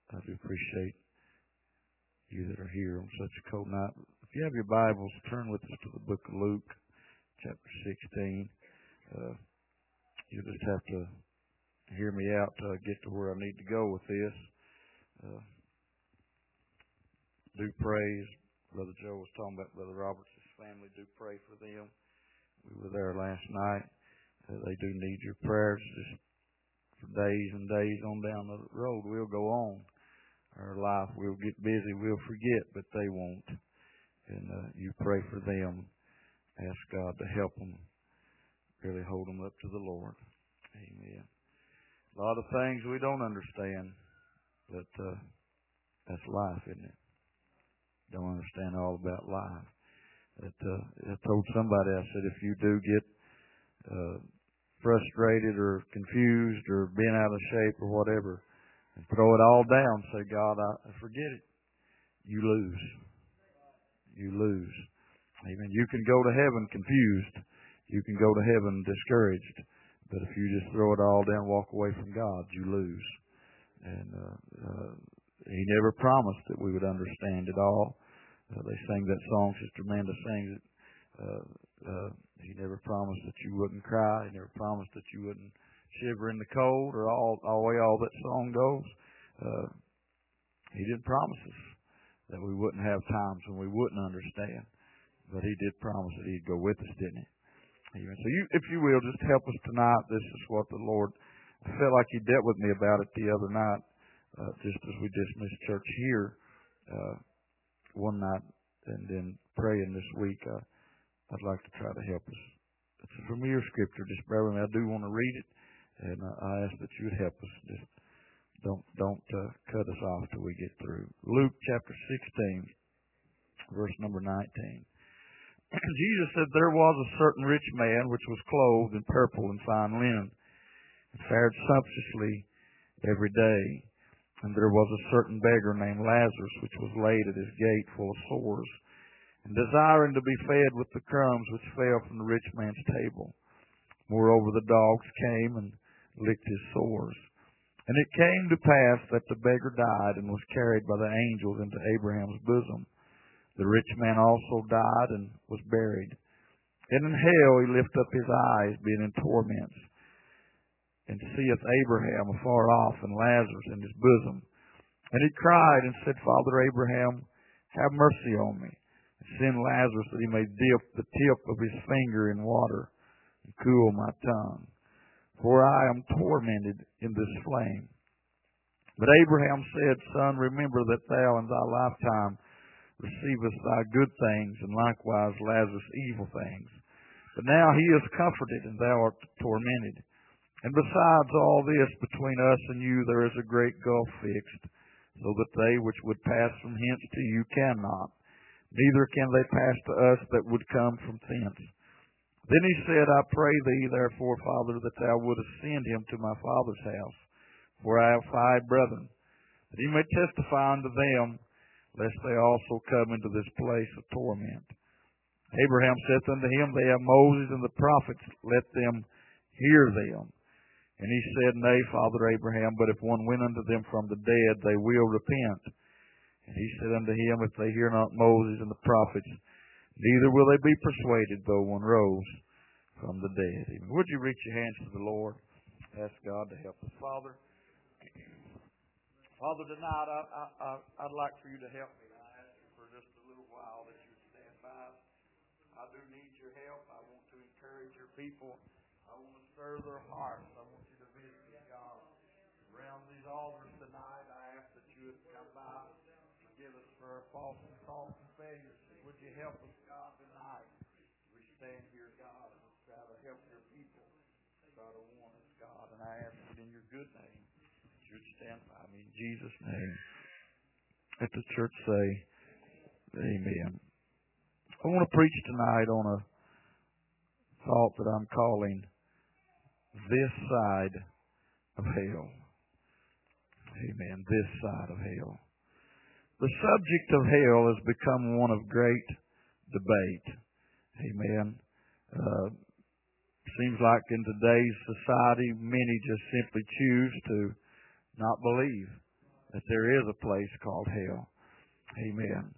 I do appreciate you that are here on such a cold night. If you have your Bibles, turn with us to the book of Luke, chapter 16. You just have to hear me out to get to where I need to go with this. Do praise. Brother Joe was talking about Brother Roberts' family. Do pray for them. We were there last night. They do need your prayers. Just for days and days on down the road, we'll go on. Our life, we'll get busy, we'll forget, but they won't. And you pray for them. Ask God to help them. Really hold them up to the Lord. Amen. A lot of things we don't understand, but that's life, isn't it? Don't understand all about life. I told somebody, I said, if you do get frustrated or confused or being out of shape or whatever, and throw it all down, say, God, I forget it. You lose. You lose. Amen. You can go to heaven confused. You can go to heaven discouraged. But if you just throw it all down, walk away from God, you lose. And He never promised that we would understand it all. They sang that song, Sister Amanda sings it. He never promised that you wouldn't cry. He never promised that you wouldn't shiver in the cold, or all that song goes. He didn't promise us that we wouldn't have times when we wouldn't understand. But He did promise that He'd go with us, didn't He? Amen. So if you will, just help us tonight. This is what the Lord, I felt like He dealt with me about it the other night, just as we dismissed church here one night, and then praying this week. I'd like to try to help us. It's a familiar scripture. Just bear with me. I do want to read it, and I ask that you would help us. Just don't cut us off till we get through. Luke chapter 16, verse number 19. Jesus said, there was a certain rich man which was clothed in purple and fine linen, and fared sumptuously every day. And there was a certain beggar named Lazarus, which was laid at his gate full of sores, and desiring to be fed with the crumbs which fell from the rich man's table. Moreover, the dogs came and licked his sores. And it came to pass that the beggar died and was carried by the angels into Abraham's bosom. The rich man also died and was buried. And in hell he lift up his eyes, being in torments, and seeth Abraham afar off, and Lazarus in his bosom. And he cried and said, Father Abraham, have mercy on me, and send Lazarus that he may dip the tip of his finger in water, and cool my tongue, for I am tormented in this flame. But Abraham said, Son, remember that thou in thy lifetime receivest thy good things, and likewise Lazarus evil things. But now he is comforted, and thou art tormented. And besides all this, between us and you there is a great gulf fixed, so that they which would pass from hence to you cannot, neither can they pass to us that would come from thence. Then he said, I pray thee, therefore, Father, that thou wouldest send him to my father's house, for I have 5 brethren, that he may testify unto them, lest they also come into this place of torment. Abraham saith unto him, They have Moses and the prophets, let them hear them. And he said, Nay, Father Abraham, but if one went unto them from the dead, they will repent. And he said unto him, If they hear not Moses and the prophets, neither will they be persuaded, though one rose from the dead. Would you reach your hands to the Lord? Ask God to help us. Father, tonight I'd like for you to help me. I ask you for just a little while that you would stand by. I do need your help. I want to encourage your people. I want to stir their hearts. I want you to visit me, God. Around these altars tonight, I ask that you would come by and forgive us for our faults and failures. Would you help us, God, tonight? We stand here, God, and try to help your people. Try to warn us, God, and I ask it in your good name. You would stand by me in Jesus' name. Let the church say, Amen. I want to preach tonight on a thought that I'm calling this side of hell. Amen. This side of hell. The subject of hell has become one of great debate. Amen. Seems like in today's society, many just simply choose to not believe that there is a place called hell. Amen.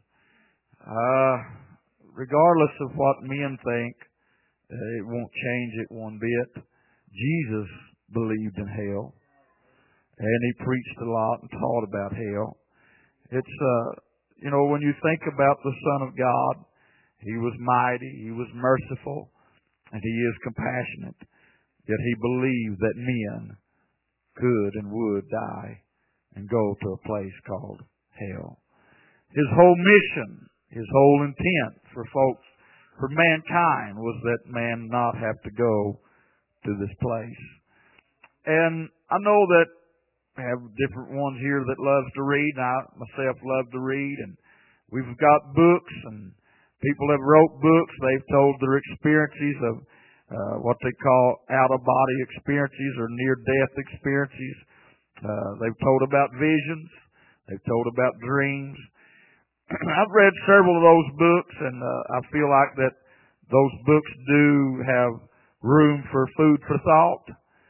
Regardless of what men think, it won't change it one bit. Jesus believed in hell, and he preached a lot and taught about hell. It's, when you think about the Son of God, he was mighty, he was merciful, and he is compassionate. Yet he believed that men could and would die and go to a place called hell. His whole mission, his whole intent for mankind was that man not have to go to this place. And I know that I have different ones here that loves to read, and I myself love to read, and we've got books, and people have wrote books. They've told their experiences of what they call out-of-body experiences or near-death experiences. They've told about visions. They've told about dreams. I've read several of those books, and I feel like that those books do have room for food for thought.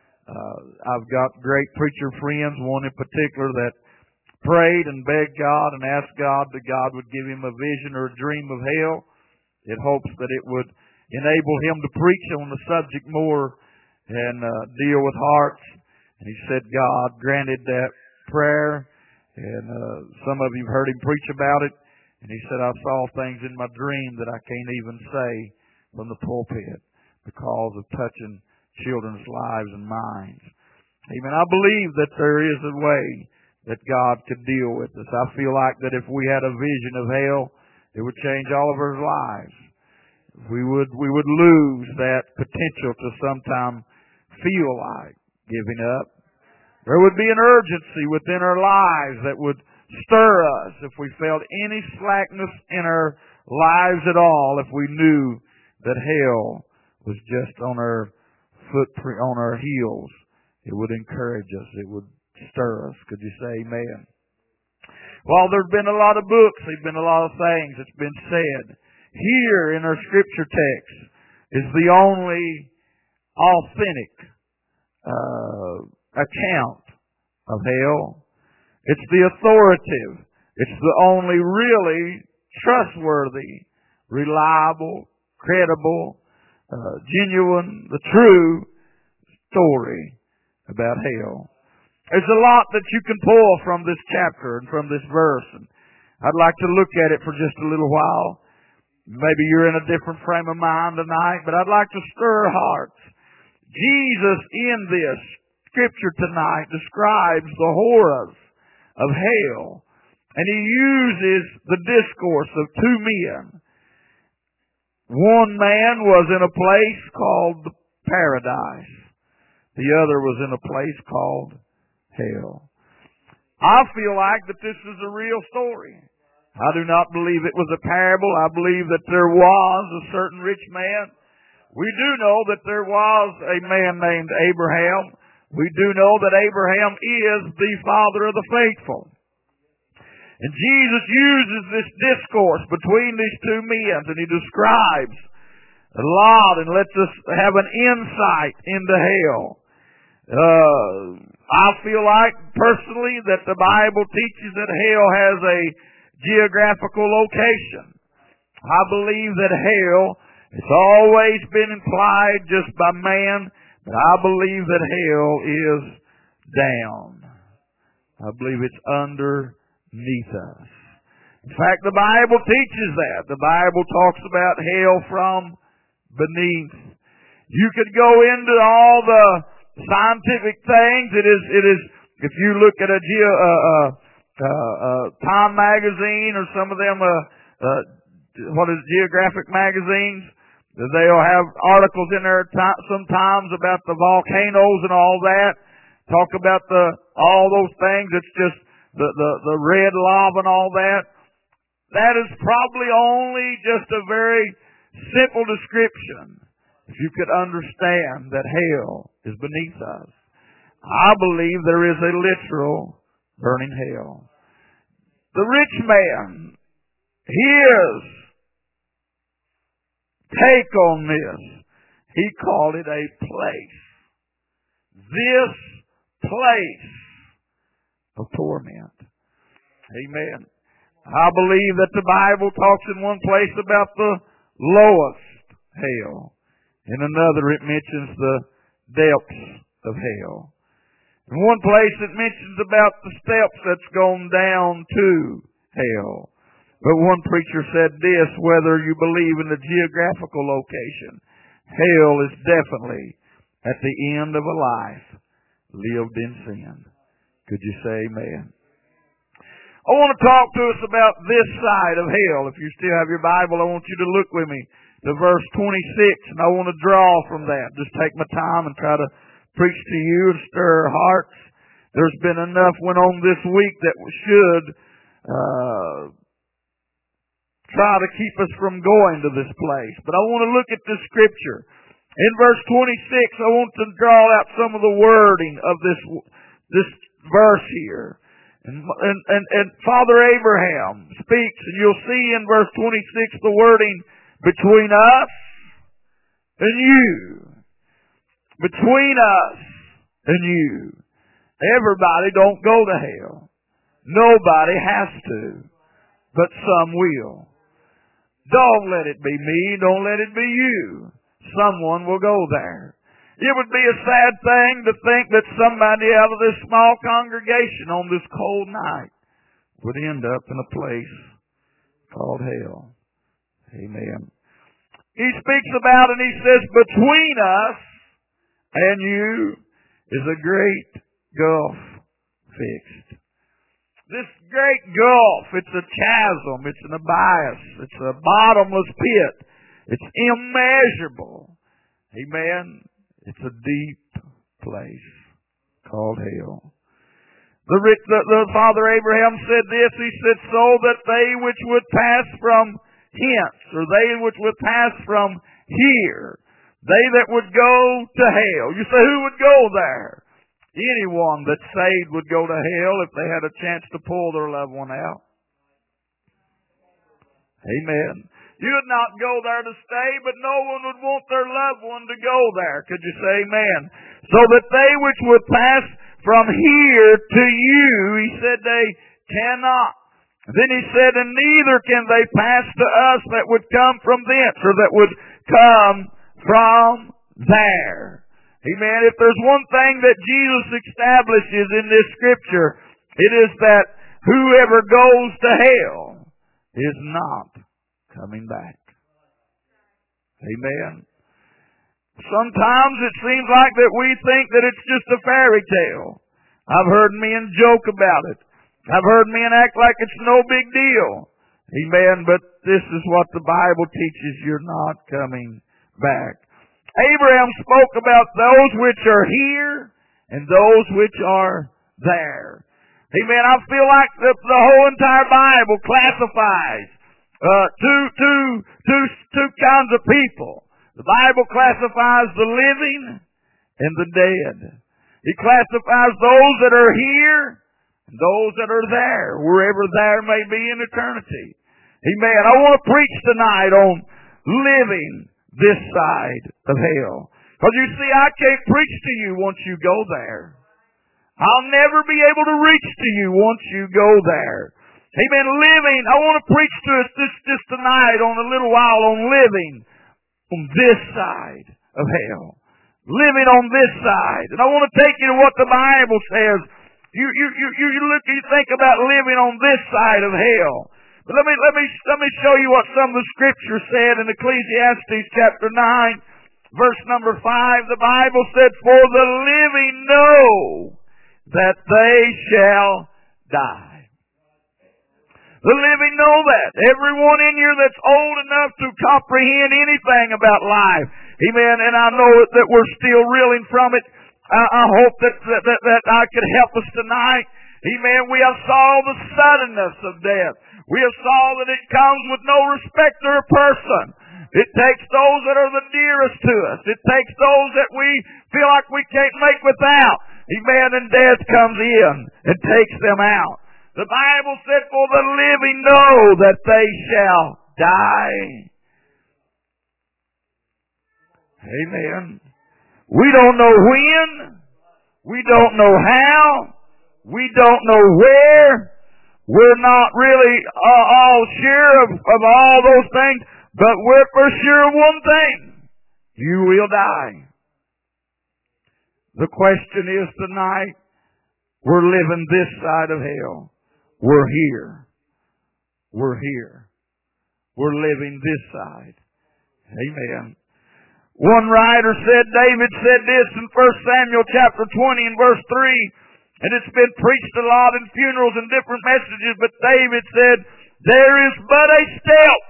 I've got great preacher friends, one in particular that prayed and begged God and asked God that God would give him a vision or a dream of hell in hopes that it would enable him to preach on the subject more and deal with hearts. And he said God granted that prayer, and some of you have heard him preach about it. And he said, I saw things in my dream that I can't even say from the pulpit because of touching children's lives and minds. Amen. I believe that there is a way that God could deal with us. I feel like that if we had a vision of hell, it would change all of our lives. We would lose that potential to sometime feel like giving up. There would be an urgency within our lives that would stir us if we felt any slackness in our lives at all, if we knew that hell was just on our footprint, on our heels. It would encourage us. It would stir us. Could you say amen? Well, there's been a lot of books. There's been a lot of things that's been said. Here in our scripture text is the only authentic account of hell. It's the authoritative. It's the only really trustworthy, reliable, credible, genuine, the true story about hell. There's a lot that you can pull from this chapter and from this verse. And I'd like to look at it for just a little while. Maybe you're in a different frame of mind tonight, but I'd like to stir hearts. Jesus in this scripture tonight describes the horrors of hell, and he uses the discourse of two men. One man was in a place called the paradise. The other was in a place called hell. I feel like that this is a real story. I do not believe it was a parable. I believe that there was a certain rich man. We do know that there was a man named Abraham. We do know that Abraham is the father of the faithful. And Jesus uses this discourse between these two men, and he describes a lot and lets us have an insight into hell. I feel like personally that the Bible teaches that hell has a geographical location. I believe that hell has always been implied just by man, but I believe that hell is down. I believe it's underneath us. In fact, the Bible teaches that. The Bible talks about hell from beneath. You could go into all the scientific things. It is. If you look at a Time magazine or some of them, geographic magazines, they'll have articles in there sometimes about the volcanoes and all that. Talk about all those things. It's just the red lava and all that. That is probably only just a very simple description. If you could understand that hell is beneath us. I believe there is a literal burning hell. The rich man, his take on this, he called it a place. This place of torment. Amen. I believe that the Bible talks in one place about the lowest hell. In another it mentions the depths of hell. In one place it mentions about the steps that's gone down to hell. But one preacher said this, whether you believe in the geographical location, hell is definitely at the end of a life lived in sin. Could you say amen? I want to talk to us about this side of hell. If you still have your Bible, I want you to look with me to verse 26, and I want to draw from that. Just take my time and try to preach to you and stir hearts. There's been enough went on this week that should try to keep us from going to this place. But I want to look at this scripture. In verse 26, I want to draw out some of the wording of this verse here. And Father Abraham speaks, and you'll see in verse 26 the wording, between us and you. Between us and you. Everybody don't go to hell. Nobody has to, but some will. Don't let it be me. Don't let it be you. Someone will go there. It would be a sad thing to think that somebody out of this small congregation on this cold night would end up in a place called hell. Amen. He speaks about and he says, between us and you is a great gulf fixed. This great gulf, it's a chasm, it's an abyss, it's a bottomless pit. It's immeasurable. Amen. It's a deep place called hell. The Father Abraham said this, he said, so that they which would pass from hence, or they which would pass from here, they that would go to hell. You say, who would go there? Anyone that's saved would go to hell if they had a chance to pull their loved one out. Amen. You would not go there to stay, but no one would want their loved one to go there. Could you say amen? So that they which would pass from here to you, he said they cannot. Then he said, and neither can they pass to us that would come from thence, or that would come from there. Amen. If there's one thing that Jesus establishes in this scripture, it is that whoever goes to hell is not coming back. Amen. Sometimes it seems like that we think that it's just a fairy tale. I've heard men joke about it. I've heard men act like it's no big deal. Amen. But this is what the Bible teaches. You're not coming back. Abraham spoke about those which are here and those which are there. Amen. I feel like the whole entire Bible classifies two kinds of people. The Bible classifies the living and the dead. It classifies those that are here and those that are there, wherever there may be in eternity. Amen. I want to preach tonight on living this side of hell. Because you see, I can't preach to you once you go there. I'll never be able to reach to you once you go there. Amen. Living, I want to preach to us just tonight on a little while on living on this side of hell. Living on this side. And I want to take you to what the Bible says. You look, you think about living on this side of hell. But let me show you what some of the scripture said in Ecclesiastes chapter 9, verse number 5. The Bible said, for the living know that they shall die. The living know that. Everyone in here that's old enough to comprehend anything about life. Amen. And I know that we're still reeling from it. I hope that I could help us tonight. Amen. We have saw the suddenness of death. We have saw that it comes with no respect or person. It takes those that are the dearest to us. It takes those that we feel like we can't make without. Amen. And death comes in and takes them out. The Bible said, for the living know that they shall die. Amen. We don't know when. We don't know how. We don't know where. We're not really all sure of all those things, but we're for sure of one thing. You will die. The question is tonight, we're living this side of hell. We're here. We're here. We're living this side. Amen. One writer said, David said this in 1 Samuel chapter 20 and verse 3, and it's been preached a lot in funerals and different messages, but David said, there is but a step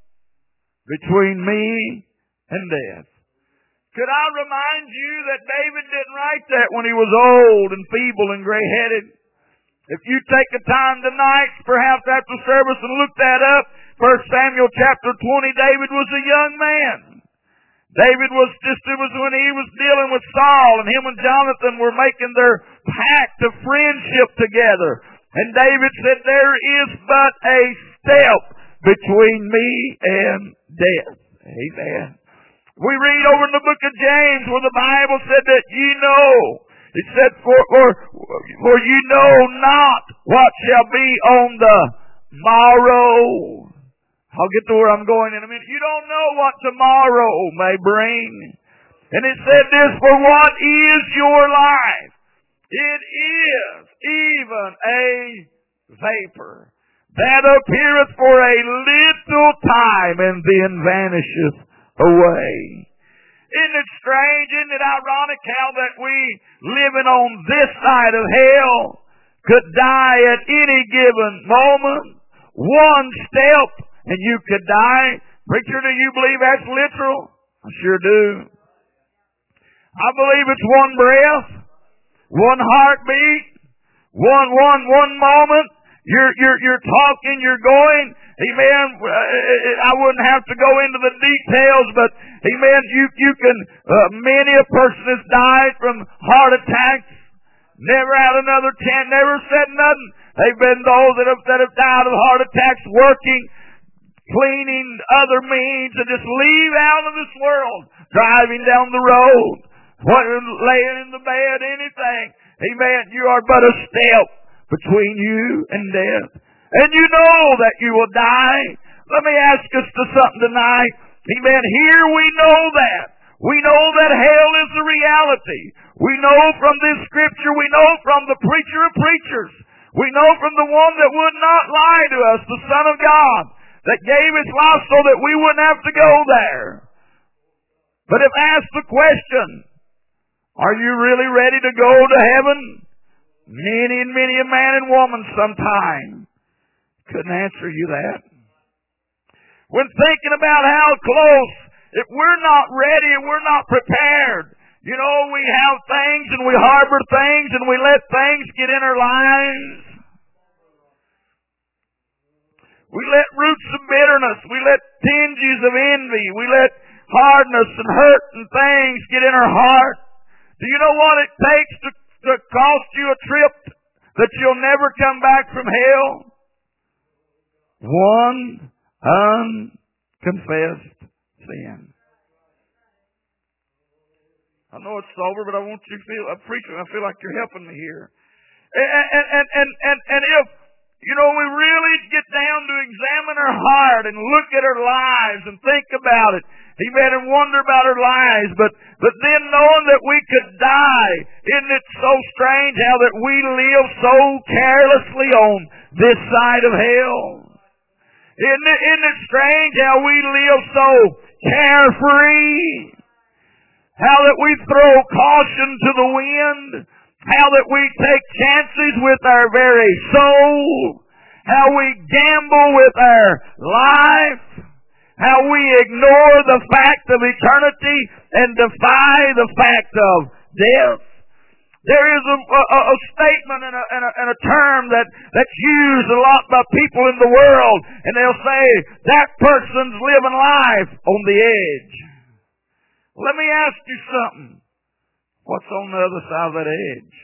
between me and death. Could I remind you that David didn't write that when he was old and feeble and gray-headed? If you take the time tonight, perhaps after service, and look that up, 1 Samuel chapter 20, David was a young man. David was it was when he was dealing with Saul, and him and Jonathan were making their pact of friendship together. And David said, there is but a step between me and death. Amen. We read over in the book of James where the Bible said that ye know. It said, for you know not what shall be on the morrow. I'll get to where I'm going in a minute. You don't know what tomorrow may bring. And it said this, for what is your life? It is even a vapor that appeareth for a little time and then vanisheth away. Isn't it strange, isn't it ironic how that we living on this side of hell could die at any given moment? One step and you could die. Preacher, do you believe that's literal? I sure do. I believe it's one breath, one heartbeat, one moment. You're talking, you're going. Amen. I wouldn't have to go into the details, but amen, you can, many a person has died from heart attacks, never had another chance, never said nothing. They've been those that have died of heart attacks working, cleaning other means, and just leave out of this world, driving down the road, laying in the bed, anything. Amen. You are but a step between you and death. And you know that you will die. Let me ask us to something tonight. Amen. Here we know that. We know that hell is a reality. We know from this scripture, we know from the preacher of preachers. We know from the one that would not lie to us, the Son of God, that gave his life so that we wouldn't have to go there. But if asked the question, are you really ready to go to heaven? Many and many a man and woman sometime couldn't answer you that. When thinking about how close, if we're not ready and we're not prepared, you know, we have things and we harbor things and we let things get in our lives. We let roots of bitterness, we let tinges of envy, we let hardness and hurt and things get in our heart. Do you know what it takes to cost you a trip that you'll never come back from hell? One unconfessed sin. I know it's sober, but I want you to feel, I'm preaching, I feel like you're helping me here. And if, you know, we really get down to examine our heart and look at our lives and think about it, amen, and wonder about our lives, but then knowing that we could die, isn't it so strange how that we live so carelessly on this side of hell? Isn't it strange how we live so carefree? How that we throw caution to the wind? How that we take chances with our very soul? How we gamble with our life? How we ignore the fact of eternity and defy the fact of death? There is a statement and a term that's used a lot by people in the world, and they'll say, that person's living life on the edge. Let me ask you something. What's on the other side of that edge?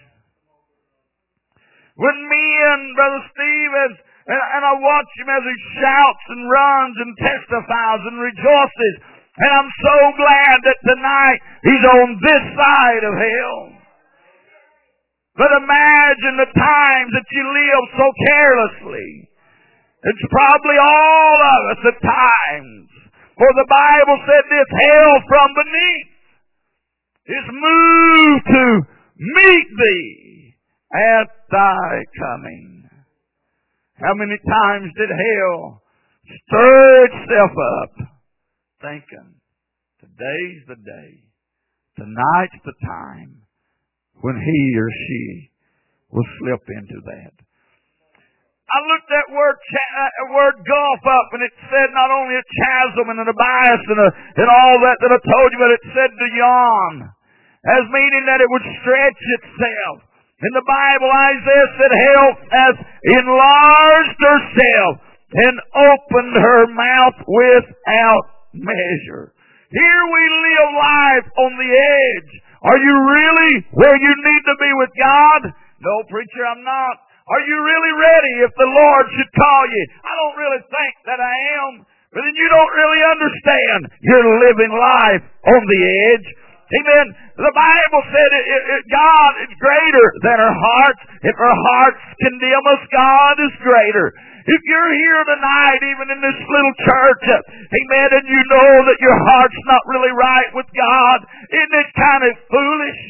When me and Brother Steve, and I watch him as he shouts and runs and testifies and rejoices, and I'm so glad that tonight he's on this side of hell. But imagine the times that you live so carelessly. It's probably all of us at times. For the Bible said this, hell from beneath is moved to meet thee at thy coming. How many times did hell stir itself up thinking, today's the day, tonight's the time when he or she will slip into that. I looked that word gulf up, and it said not only a chasm and an abyss and all that I told you, but it said to yawn, as meaning that it would stretch itself. In the Bible, Isaiah said hell has enlarged herself and opened her mouth without measure. Here we live life on the edge. Are you really where you need to be with God? No, preacher, I'm not. Are you really ready if the Lord should call you? I don't really think that I am. But then you don't really understand. You're living life on the edge. Amen. The Bible said God is greater than our hearts. If our hearts condemn us, God is greater. If you're here tonight, even in this little church, amen, and you know that your heart's not really right with God, isn't it kind of foolish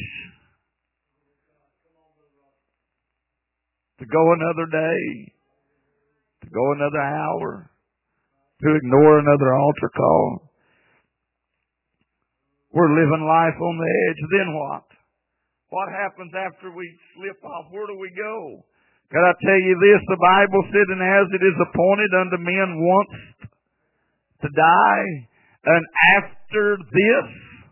to go another day, to go another hour, to ignore another altar call? We're living life on the edge. Then what? What happens after we slip off? Where do we go? Can I tell you this? The Bible said, and as it is appointed unto men once to die, and after this,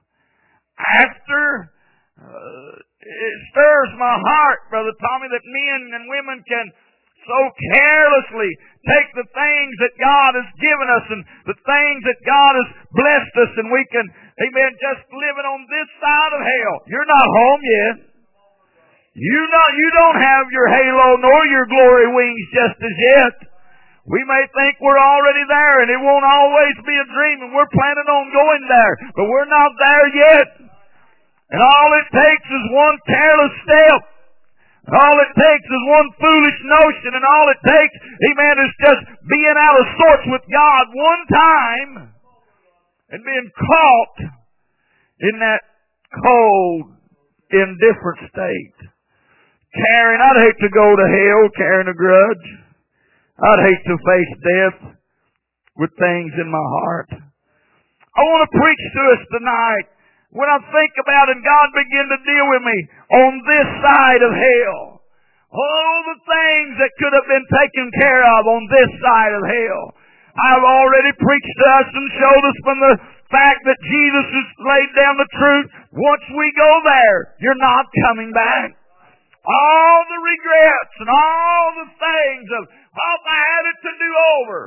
it stirs my heart, Brother Tommy, that men and women can so carelessly take the things that God has given us and the things that God has blessed us, and we can, amen, just living on this side of hell. You're not home yet. You don't have your halo nor your glory wings just as yet. We may think we're already there, and it won't always be a dream, and we're planning on going there, but we're not there yet. And all it takes is one careless step. And all it takes is one foolish notion, and all it takes, amen, is just being out of sorts with God one time and being caught in that cold, indifferent state. I'd hate to go to hell carrying a grudge. I'd hate to face death with things in my heart. I want to preach to us tonight. When I think about it, God began to deal with me on this side of hell. All the things that could have been taken care of on this side of hell. I've already preached to us and showed us from the fact that Jesus has laid down the truth. Once we go there, you're not coming back. All the regrets and all the things of, if I had it to do over.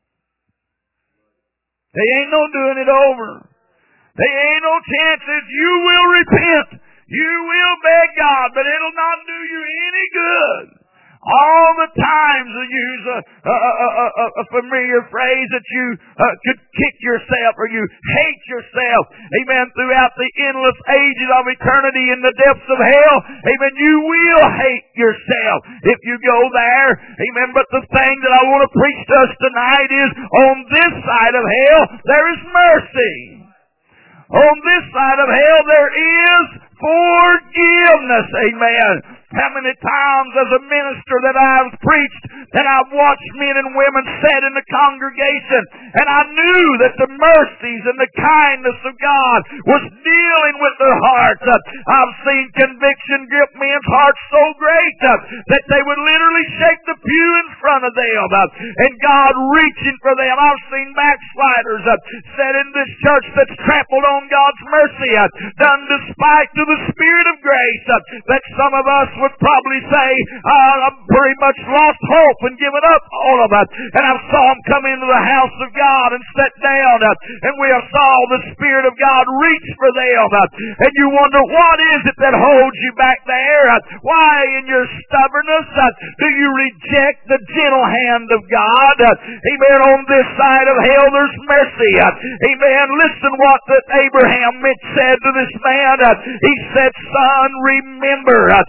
They ain't no doing it over. They ain't no chances. You will repent. You will beg God, but it'll not do you any good. All the times I use a familiar phrase that you could kick yourself or you hate yourself. Amen. Throughout the endless ages of eternity in the depths of hell. Amen. You will hate yourself if you go there. Amen. But the thing that I want to preach to us tonight is on this side of hell, there is mercy. On this side of hell, there is forgiveness. Amen. How many times as a minister that I've preached and I've watched men and women sit in the congregation, and I knew that the mercies and the kindness of God was dealing with their hearts. I've seen conviction grip men's hearts so great that they would literally shake the pew in front of them, and God reaching for them. I've seen backsliders sit in this church that's trampled on God's mercy, done despite to the Spirit of grace, that some of us would probably say, I'm pretty much lost hope and given up all of it. And I saw them come into the house of God and sit down, and we saw the Spirit of God reach for them. And you wonder, what is it that holds you back there? Why in your stubbornness do you reject the gentle hand of God? Amen. On this side of hell, there's mercy. Amen. Listen what that Abraham said to this man. He said, son, remember, he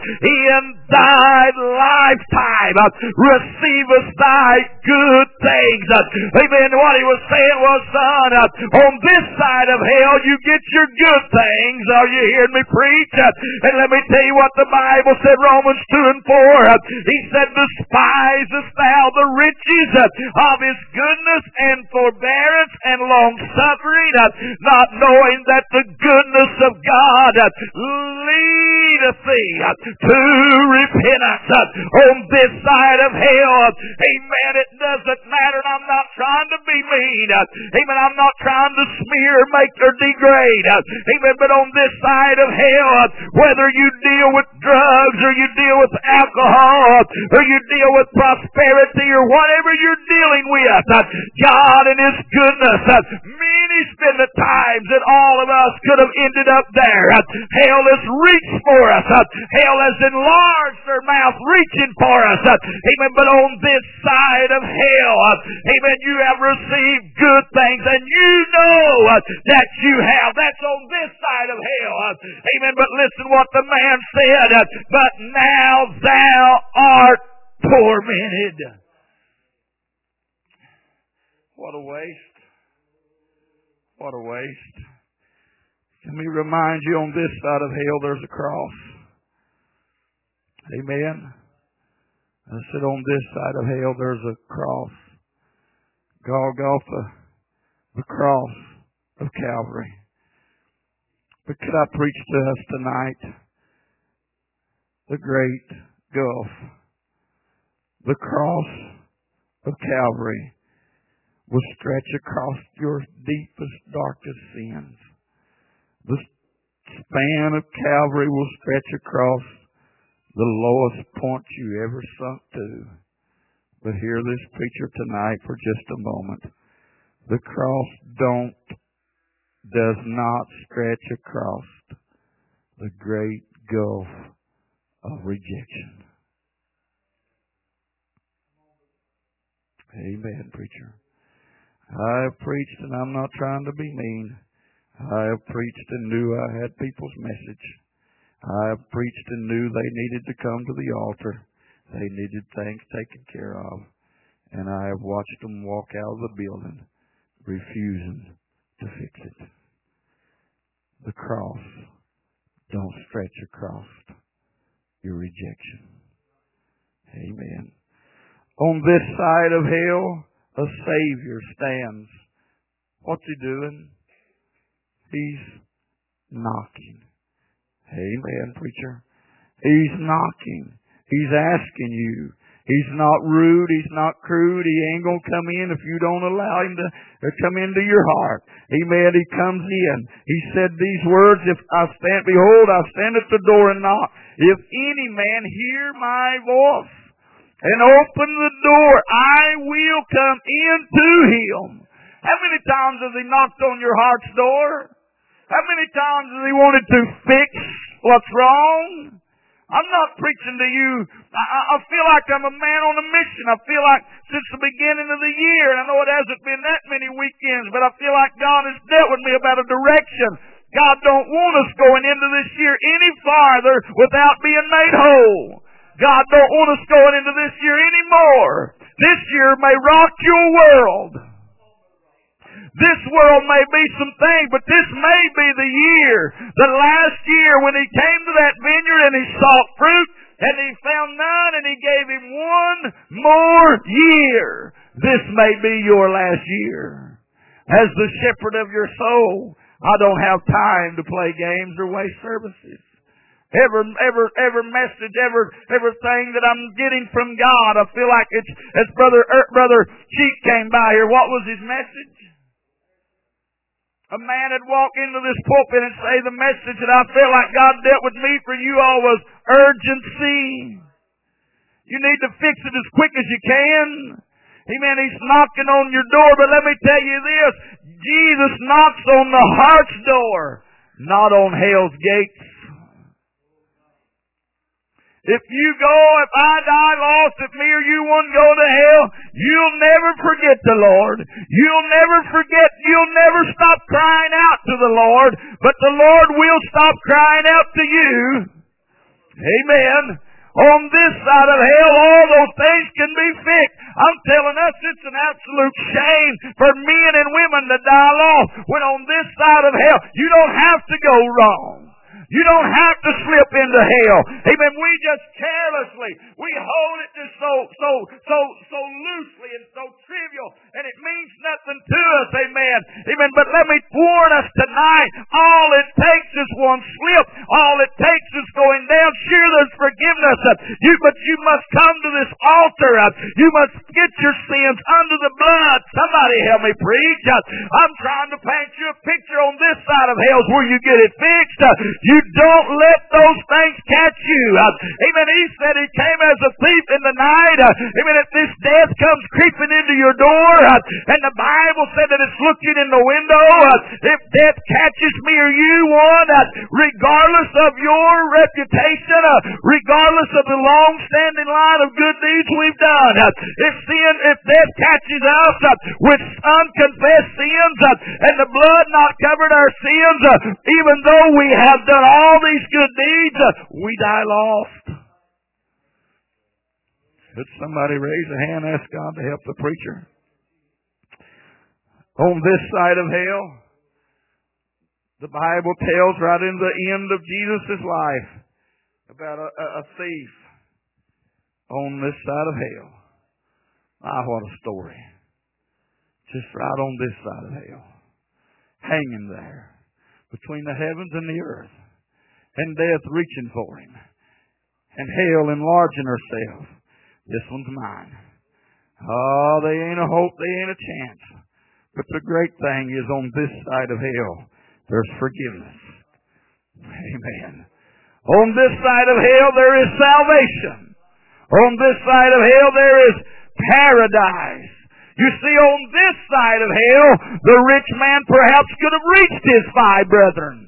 in thy lifetime receivest thy good things. Amen. What he was saying was, son, on this side of hell you get your good things. Are you hearing me preach? And let me tell you what the Bible said, Romans 2 and 4. He said, despisest thou the riches of his goodness and forbearance and long suffering, not knowing that the goodness of God leadeth thee to repentance on this side of hell. Amen. It doesn't matter, and I'm not trying to be mean. Amen. I'm not trying to smear, make, or degrade. Amen. But on this side of hell, whether you deal with drugs, or you deal with alcohol, or you deal with prosperity, or whatever you're dealing with, God in His goodness, many's been the times that all of us could have ended up there. Hell has reached for us. Hell has enlarged their mouth reaching for us. Amen. But on this side of hell, amen, you have received good things, and you know that you have. That's on this side of hell. Amen. But listen what the man said. But now thou art tormented. What a waste. What a waste. Let me remind you, on this side of hell there's a cross. Amen. I said on this side of hell there's a cross. Golgotha, the cross of Calvary. But could I preach to us tonight the great gulf? The cross of Calvary will stretch across your deepest, darkest sins. The span of Calvary will stretch across the lowest point you ever sunk to. But hear this preacher tonight for just a moment. The cross does not stretch across the great gulf of rejection. Amen, preacher. I have preached, and I'm not trying to be mean. I have preached and knew I had people's message. I have preached and knew they needed to come to the altar. They needed things taken care of. And I have watched them walk out of the building, refusing to fix it. The cross don't stretch across your rejection. Amen. On this side of hell, a Savior stands. What's He doing? He's knocking. Amen, preacher. He's knocking. He's asking you. He's not rude. He's not crude. He ain't going to come in if you don't allow Him to come into your heart. Amen. He comes in. He said these words, behold, I stand at the door and knock. If any man hear my voice and open the door, I will come into him. How many times has He knocked on your heart's door? How many times has He wanted to fix what's wrong? I'm not preaching to you. I feel like I'm a man on a mission. I feel like since the beginning of the year, and I know it hasn't been that many weekends, but I feel like God has dealt with me about a direction. God don't want us going into this year any farther without being made whole. God don't want us going into this year anymore. This year may rock your world. This world may be some things, but this may be the year, the last year when He came to that vineyard and He sought fruit and He found none and He gave him one more year. This may be your last year. As the shepherd of your soul, I don't have time to play games or waste services. Every message, everything that I'm getting from God, I feel like it's, as Brother Cheek came by here, what was his message? A man had walked into this pulpit and say the message that I felt like God dealt with me for you all was urgency. You need to fix it as quick as you can. Amen. He's knocking on your door, but let me tell you this. Jesus knocks on the heart's door, not on hell's gates. If I die lost, if me or you one go to hell, you'll never forget the Lord. You'll never stop crying out to the Lord, but the Lord will stop crying out to you. Amen. On this side of hell, all those things can be fixed. I'm telling us it's an absolute shame for men and women to die lost when on this side of hell, you don't have to go wrong. You don't have to slip into hell. Amen. We just carelessly, we hold it just so loosely and so trivial, and it means nothing to us. Amen. Amen. But let me warn us tonight, all it takes is one slip. All it takes is going down. Sure, there's forgiveness. But you must come to this altar. You must get your sins under the blood. Somebody help me preach. I'm trying to paint you a picture on this side of hell where you get it fixed. You don't let those things catch you. Amen. He said he came as a thief in the night. Amen. If this death comes creeping into your door, and the Bible said that it's looking in the window, if death catches me or you, regardless of your reputation, regardless of the long-standing line of good deeds we've done, if death catches us with unconfessed sins, and the blood not covered our sins, even though we have done all these good deeds, we die lost. Could somebody raise a hand and ask God to help the preacher? On this side of hell, the Bible tells right in the end of Jesus' life about a thief on this side of hell. What a story. Just right on this side of hell. Hanging there between the heavens and the earth. And death reaching for him. And hell enlarging herself. This one's mine. Oh, they ain't a hope, they ain't a chance. But the great thing is on this side of hell, there's forgiveness. Amen. On this side of hell, there is salvation. On this side of hell, there is paradise. You see, on this side of hell, the rich man perhaps could have reached his five brethren.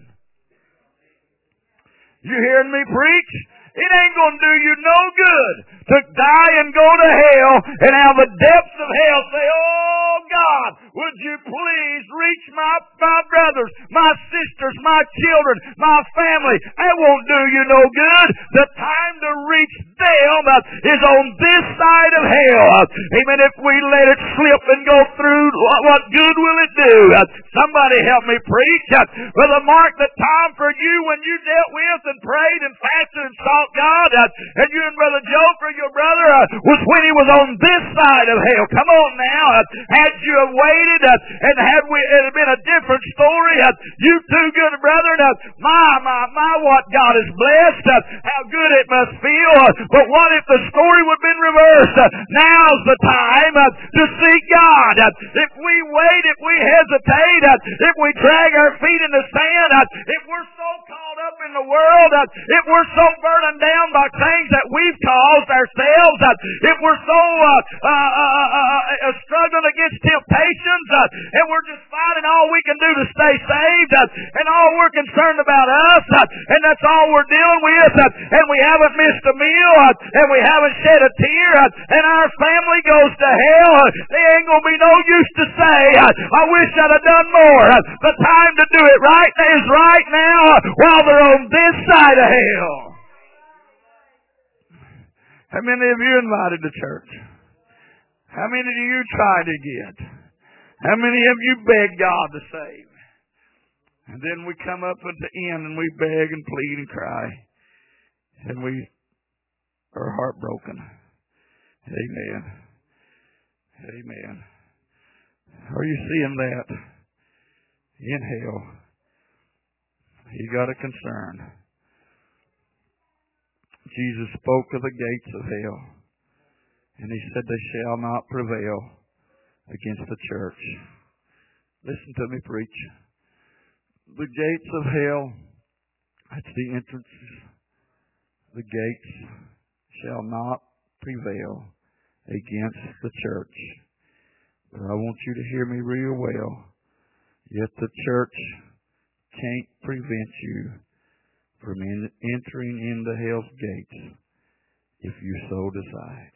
You hearing me preach? It ain't going to do you no good to die and go to hell and have the depths of hell say, oh God, would you please reach my brothers, my sisters, my children, my family. That won't do you no good. The time to reach them is on this side of hell. Amen. If we let it slip and go through, what good will it do? Somebody help me preach. Brother Mark, the time for you when you dealt with and prayed and fasted and sought God, and you and Brother Joe for your brother, was when he was on this side of hell. Come on now. Had you have waited, and it had been a different story, you two good brethren, my, what God has blessed, how good it must feel. But what if the story would have been reversed? Now's the time to seek God. If we wait, if we hesitate, if we drag our feet in the sand, if we're so caught up in the world, if we're so burdened down by things that we've caused ourselves, if we're so struggling against temptations, and we're just fighting all we can do to stay saved, and all we're concerned about us, and that's all we're dealing with, and we haven't missed a meal, and we haven't shed a tear, and our family goes to hell, there ain't going to be no use to say, I wish I'd have done more. The time to do it right is right now while they're on this side of hell. How many of you invited to church? How many do you try to get? How many of you beg God to save? And then we come up at the end and we beg and plead and cry. And we are heartbroken. Amen. Amen. Are you seeing that? In hell. You got a concern. Jesus spoke of the gates of hell. And he said they shall not prevail against the church. Listen to me preach. The gates of hell, that's the entrances. The gates shall not prevail against the church. But I want you to hear me real well. Yet the church can't prevent you from entering into hell's gates if you so decide.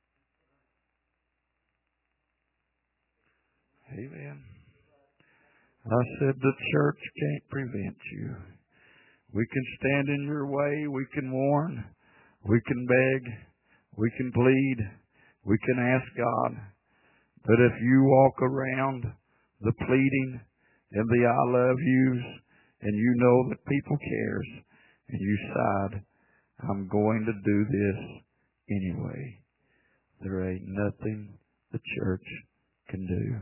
Amen. I said the church can't prevent you. We can stand in your way. We can warn. We can beg. We can plead. We can ask God. But if you walk around the pleading and the I love yous, and you know that people cares, and you decide, I'm going to do this anyway, there ain't nothing the church can do.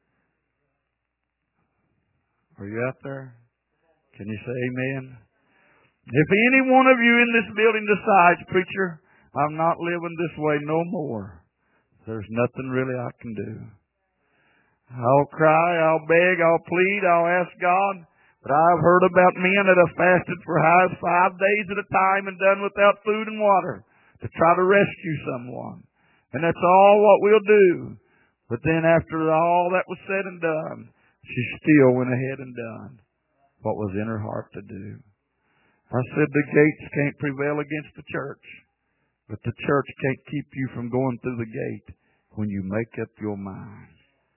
Are you out there? Can you say amen? If any one of you in this building decides, preacher, I'm not living this way no more, there's nothing really I can do. I'll cry, I'll beg, I'll plead, I'll ask God. But I've heard about men that have fasted for 5 days at a time and done without food and water to try to rescue someone. And that's all what we'll do. But then after all that was said and done, she still went ahead and done what was in her heart to do. I said the gates can't prevail against the church, but the church can't keep you from going through the gate when you make up your mind.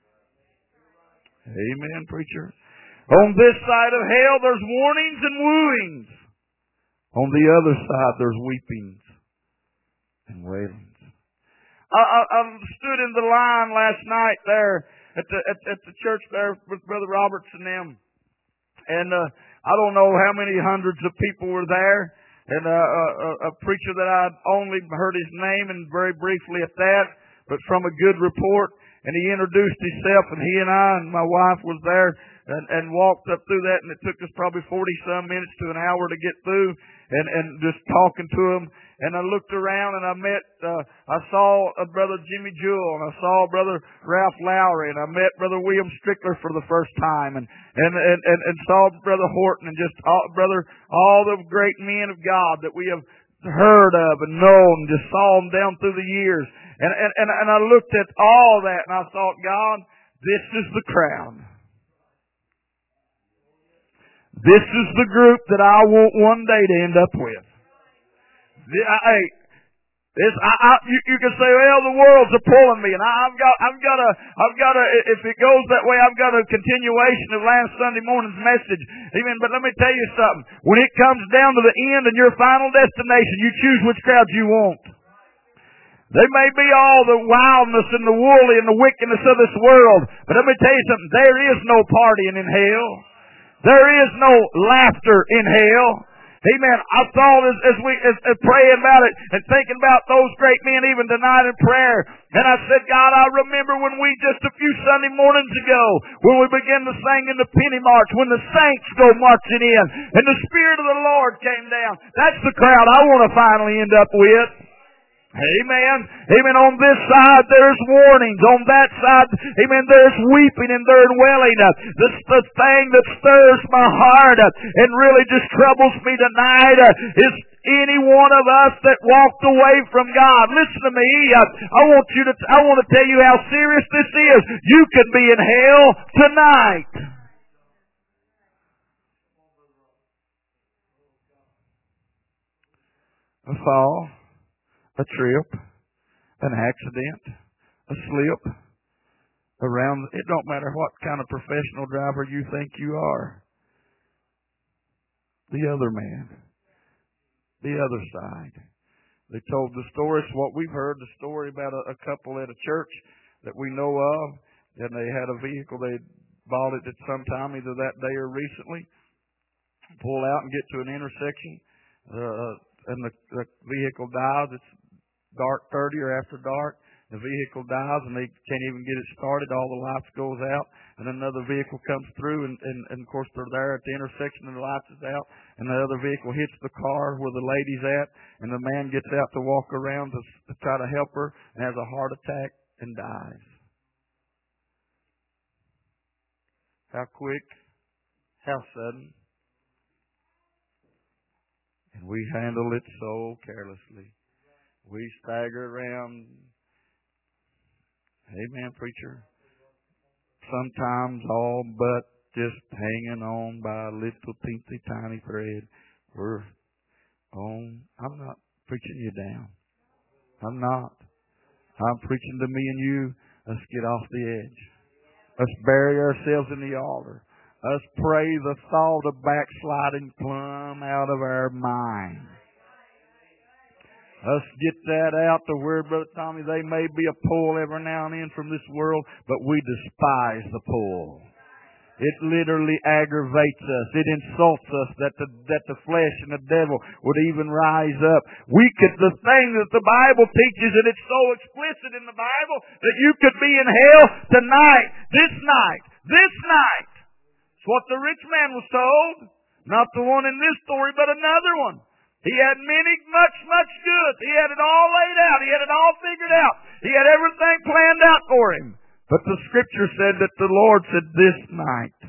Amen, preacher. On this side of hell, there's warnings and wooings. On the other side, there's weepings and wailings. I stood in the line last night there at the church there with Brother Roberts and them. And I don't know how many hundreds of people were there. And a preacher that I'd only heard his name and very briefly at that, but from a good report. And he introduced himself, and he and I and my wife was there and walked up through that, and it took us probably 40-some minutes to an hour to get through and just talking to him. And I looked around and I saw Brother Jimmy Jewell, and I saw Brother Ralph Lowry, and I met Brother William Strickler for the first time, and saw Brother Horton, and just all the great men of God that we have heard of and known, just saw them down through the years. And I looked at all that and I thought, God, this is the crowd. This is the group that I want one day to end up with. You can say, well, the world's a pulling me, and I've got to, if it goes that way, I've got a continuation of last Sunday morning's message. Amen. But let me tell you something. When it comes down to the end and your final destination, you choose which crowd you want. They may be all the wildness and the woolly and the wickedness of this world, but let me tell you something. There is no partying in hell. There is no laughter in hell. Amen. I thought as praying about it and thinking about those great men even tonight in prayer. And I said, God, I remember when we just a few Sunday mornings ago, when we began to sing in the penny march, when the saints go marching in and the Spirit of the Lord came down. That's the crowd I want to finally end up with. Amen. Amen. On this side, there's warnings. On that side, amen, there's weeping and there's wailing. The thing that stirs my heart and really just troubles me tonight is any one of us that walked away from God. Listen to me. I want to tell you how serious this is. You could be in hell tonight. A fall. A trip, an accident, a slip, it don't matter what kind of professional driver you think you are. The other man, the other side. They told the story, it's what we've heard, the story about a couple at a church that we know of, and they had a vehicle, they bought it at some time, either that day or recently, pull out and get to an intersection, and the vehicle dies. It's dark 30 or after dark, the vehicle dies and they can't even get it started. All the lights goes out, and another vehicle comes through, and of course they're there at the intersection and the lights is out, and the other vehicle hits the car where the lady's at, and the man gets out to walk around to try to help her and has a heart attack and dies. How quick, how sudden. And we handle it so carelessly. We stagger around. Amen, preacher. Sometimes all but just hanging on by a little teensy tiny thread. We're on. I'm not preaching you down. I'm not. I'm preaching to me and you. Let's get off the edge. Let's bury ourselves in the altar. Let's pray the thought of backsliding plumb out of our mind. Let's get that out to where, Brother Tommy, they may be a pull every now and then from this world, but we despise the pull. It literally aggravates us. It insults us that the flesh and the devil would even rise up. The thing that the Bible teaches, and it's so explicit in the Bible, that you could be in hell tonight, this night. It's what the rich man was told. Not the one in this story, but another one. He had much good. He had it all laid out. He had it all figured out. He had everything planned out for him. But the Scripture said that the Lord said, this night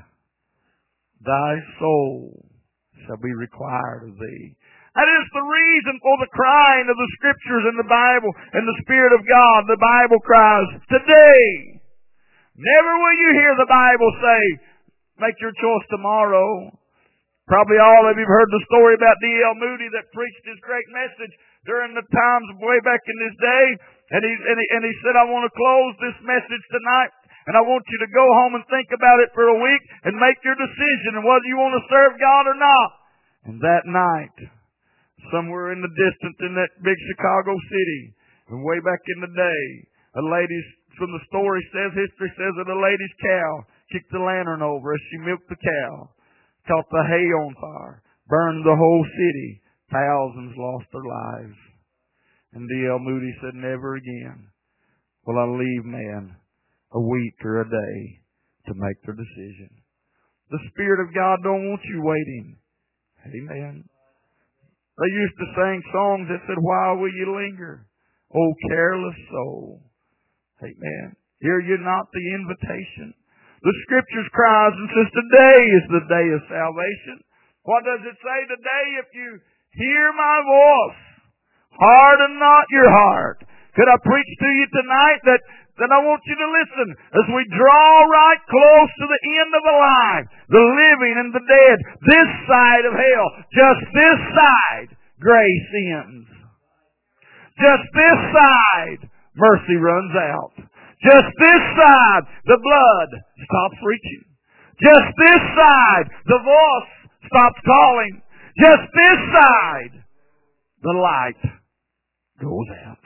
thy soul shall be required of thee. That is the reason for the crying of the Scriptures in the Bible and the Spirit of God. The Bible cries, today. Never will you hear the Bible say, make your choice tomorrow. Probably all of you have heard the story about D.L. Moody that preached his great message during the times way back in his day. And he said, I want to close this message tonight, and I want you to go home and think about it for a week and make your decision on whether you want to serve God or not. And that night, somewhere in the distance in that big Chicago city, and way back in the day, a lady, from the story says, history says that a lady's cow kicked the lantern over as she milked the cow. Caught the hay on fire, burned the whole city. Thousands lost their lives. And D.L. Moody said, never again will I leave man a week or a day to make their decision. The Spirit of God don't want you waiting. Amen. They used to sing songs that said, why will you linger, oh careless soul? Amen. Hear you not the invitation? The Scriptures cries and says, today is the day of salvation. What does it say today? If you hear my voice, harden not your heart. Could I preach to you tonight that I want you to listen as we draw right close to the end of the line, the living and the dead, this side of hell, just this side, grace ends. Just this side, mercy runs out. Just this side, the blood stops reaching. Just this side, the voice stops calling. Just this side, the light goes out.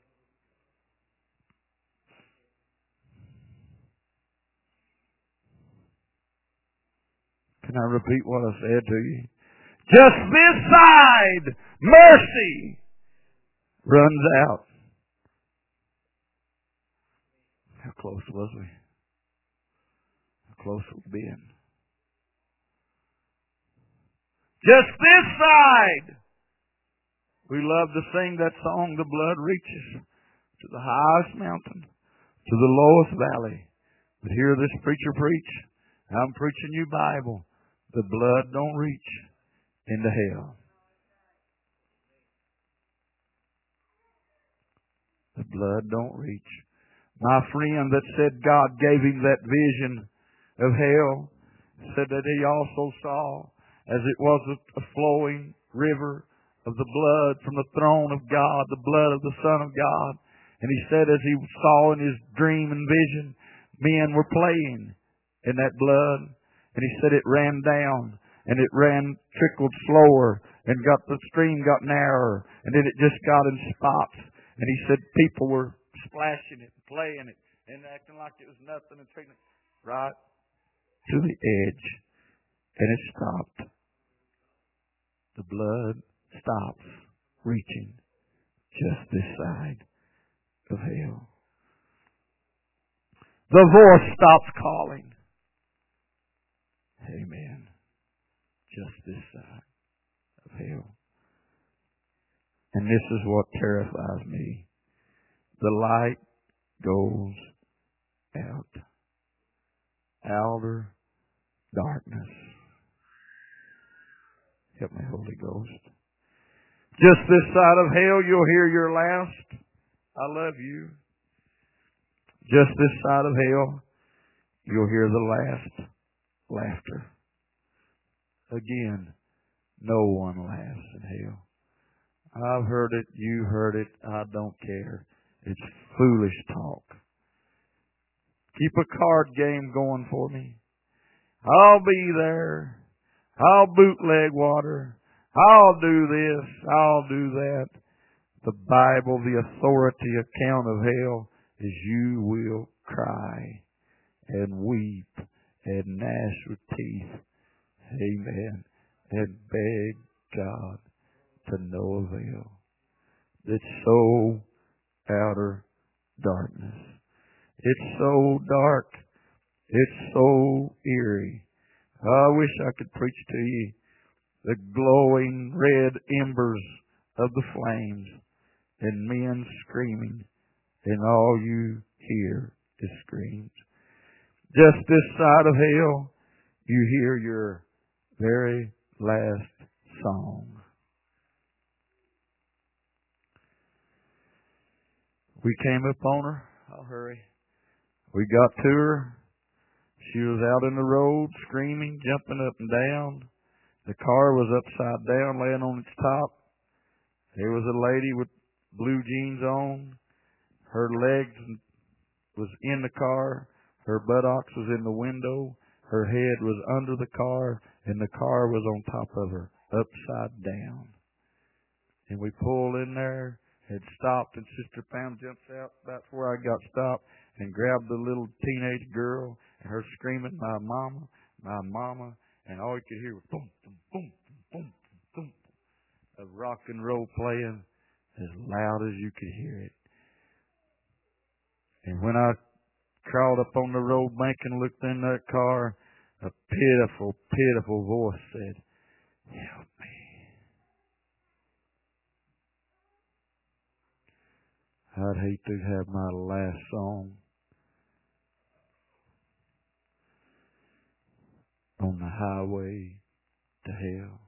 Can I repeat what I said to you? Just this side, mercy runs out. How close was we? How close we've been? Just this side. We love to sing that song, the blood reaches to the highest mountain, to the lowest valley. But hear this preacher preach. I'm preaching you Bible. The blood don't reach into hell. The blood don't reach. My friend that said God gave him that vision of hell said that he also saw, as it was a flowing river of the blood from the throne of God, the blood of the Son of God. And he said as he saw in his dream and vision, men were playing in that blood. And he said it ran down and it trickled slower and the stream got narrower and then it just got in spots. And he said people were splashing it, playing it, and acting like it was nothing and taking it right to the edge. And it stopped. The blood stops reaching just this side of hell. The voice stops calling. Amen. Just this side of hell. And this is what terrifies me. The light goes out. Outer darkness. Help me, Holy Ghost. Just this side of hell, you'll hear your last, I love you. Just this side of hell, you'll hear the last laughter. Again, no one laughs in hell. I've heard it, you heard it, I don't care. It's foolish talk. Keep a card game going for me. I'll be there. I'll bootleg water. I'll do this. I'll do that. the Bible, the authority account of hell is you will cry and weep and gnash with teeth. Amen. And beg God to no avail. It's so outer darkness. It's so dark. It's so eerie. I wish I could preach to you the glowing red embers of the flames and men screaming, and all you hear is screams. Just this side of hell, you hear your very last song. We came up on her. I'll hurry. We got to her. She was out in the road screaming, jumping up and down. The car was upside down, laying on its top. There was a lady with blue jeans on. Her legs was in the car. Her buttocks was in the window. Her head was under the car, and the car was on top of her, upside down. And we pulled in there, had stopped, and Sister Pam jumps out. That's where I got stopped, and grabbed the little teenage girl, and her screaming, "My mama, my mama," and all you could hear was boom, boom, boom, boom, boom, of rock and roll playing as loud as you could hear it. And when I crawled up on the road bank and looked in that car, a pitiful, pitiful voice said, "Help me." I'd hate to have my last song on the highway to hell.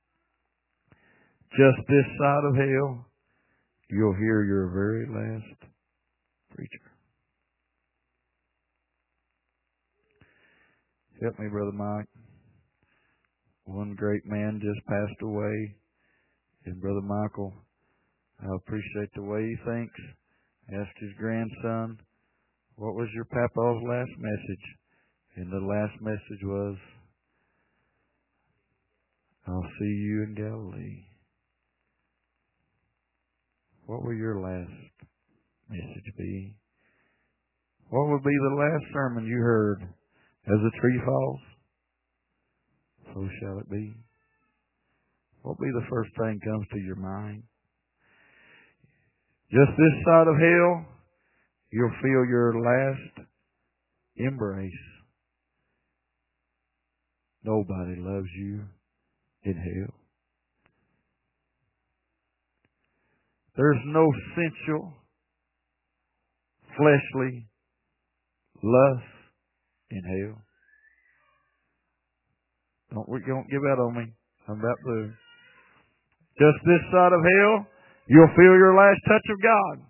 Just this side of hell, you'll hear your very last preacher. Help me, Brother Mike. One great man just passed away. And Brother Michael, I appreciate the way he thinks. Asked his grandson, "What was your papa's last message?" And the last message was, "I'll see you in Galilee." What will your last message be? What will be the last sermon you heard? As the tree falls, so shall it be. What will be the first thing comes to your mind? Just this side of hell, you'll feel your last embrace. Nobody loves you in hell. There's no sensual, fleshly lust in hell. Don't give out on me. I'm about to. Just this side of hell, you'll feel your last touch of God.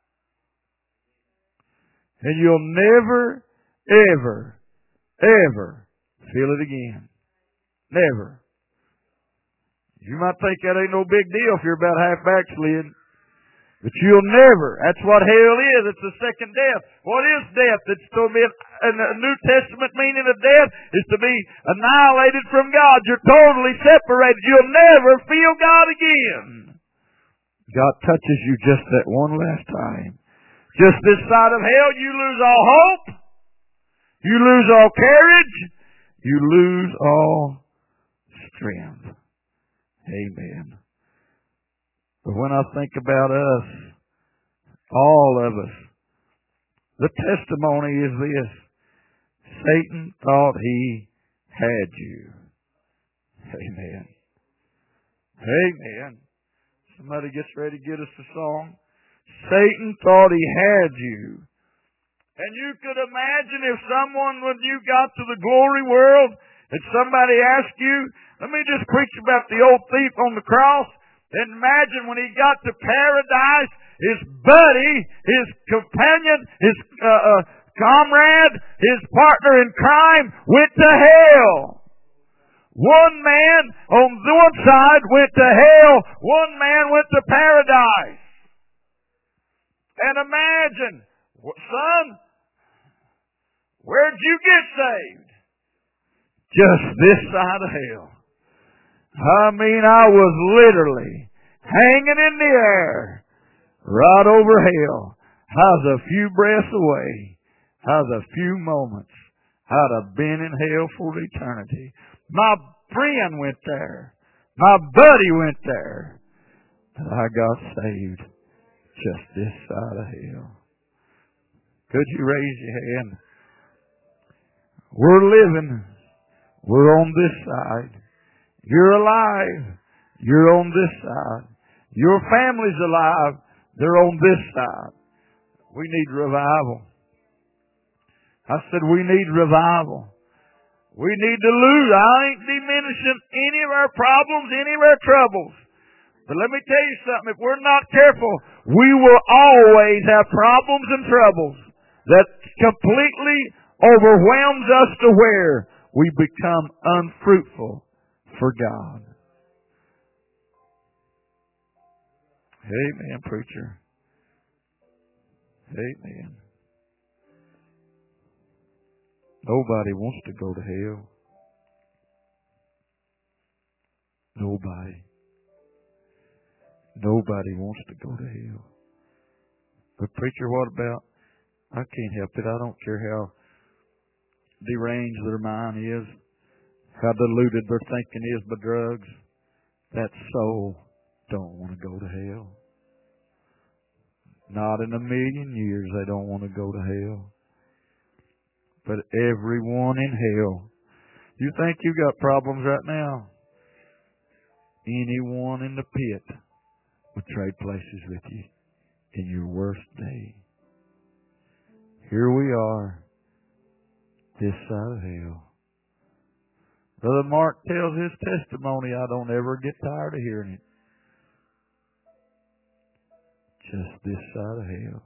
And you'll never, ever, ever feel it again. Never. You might think that ain't no big deal if you're about half backslid. But you'll never. That's what hell is. It's the second death. What is death? It's to be, in the New Testament meaning of death is to be annihilated from God. You're totally separated. You'll never feel God again. God touches you just that one last time. Just this side of hell, you lose all hope. You lose all courage. You lose all strength. Amen. But when I think about us, all of us, the testimony is this. Satan thought he had you. Amen. Amen. Somebody gets ready to get us a song. Satan thought he had you. And you could imagine if someone, when you got to the glory world, and somebody asked you, let me just preach about the old thief on the cross. And imagine when he got to paradise, his buddy, his companion, his comrade, his partner in crime went to hell. One man on one side went to hell. One man went to paradise. And imagine, son, where'd you get saved? Just this side of hell. I mean, I was literally hanging in the air, right over hell. How's a few breaths away? How's a few moments? I'd have been in hell for eternity. My friend went there. My buddy went there. But I got saved just this side of hell. Could you raise your hand? We're living. We're on this side. You're alive. You're on this side. Your family's alive. They're on this side. We need revival. I said we need revival. We need to lose. I ain't diminishing any of our problems, any of our troubles. But let me tell you something. If we're not careful, we will always have problems and troubles that completely overwhelms us to where we become unfruitful for God. Amen, preacher. Amen. Nobody wants to go to hell. Nobody. Nobody wants to go to hell. But preacher, what about? I can't help it. I don't care how deranged their mind is, how diluted their thinking is by drugs. That soul don't want to go to hell. Not in a million years they don't want to go to hell. But everyone in hell, you think you got problems right now? Anyone in the pit would trade places with you in your worst day. Here we are, this side of hell. Brother Mark tells his testimony. I don't ever get tired of hearing it. Just this side of hell.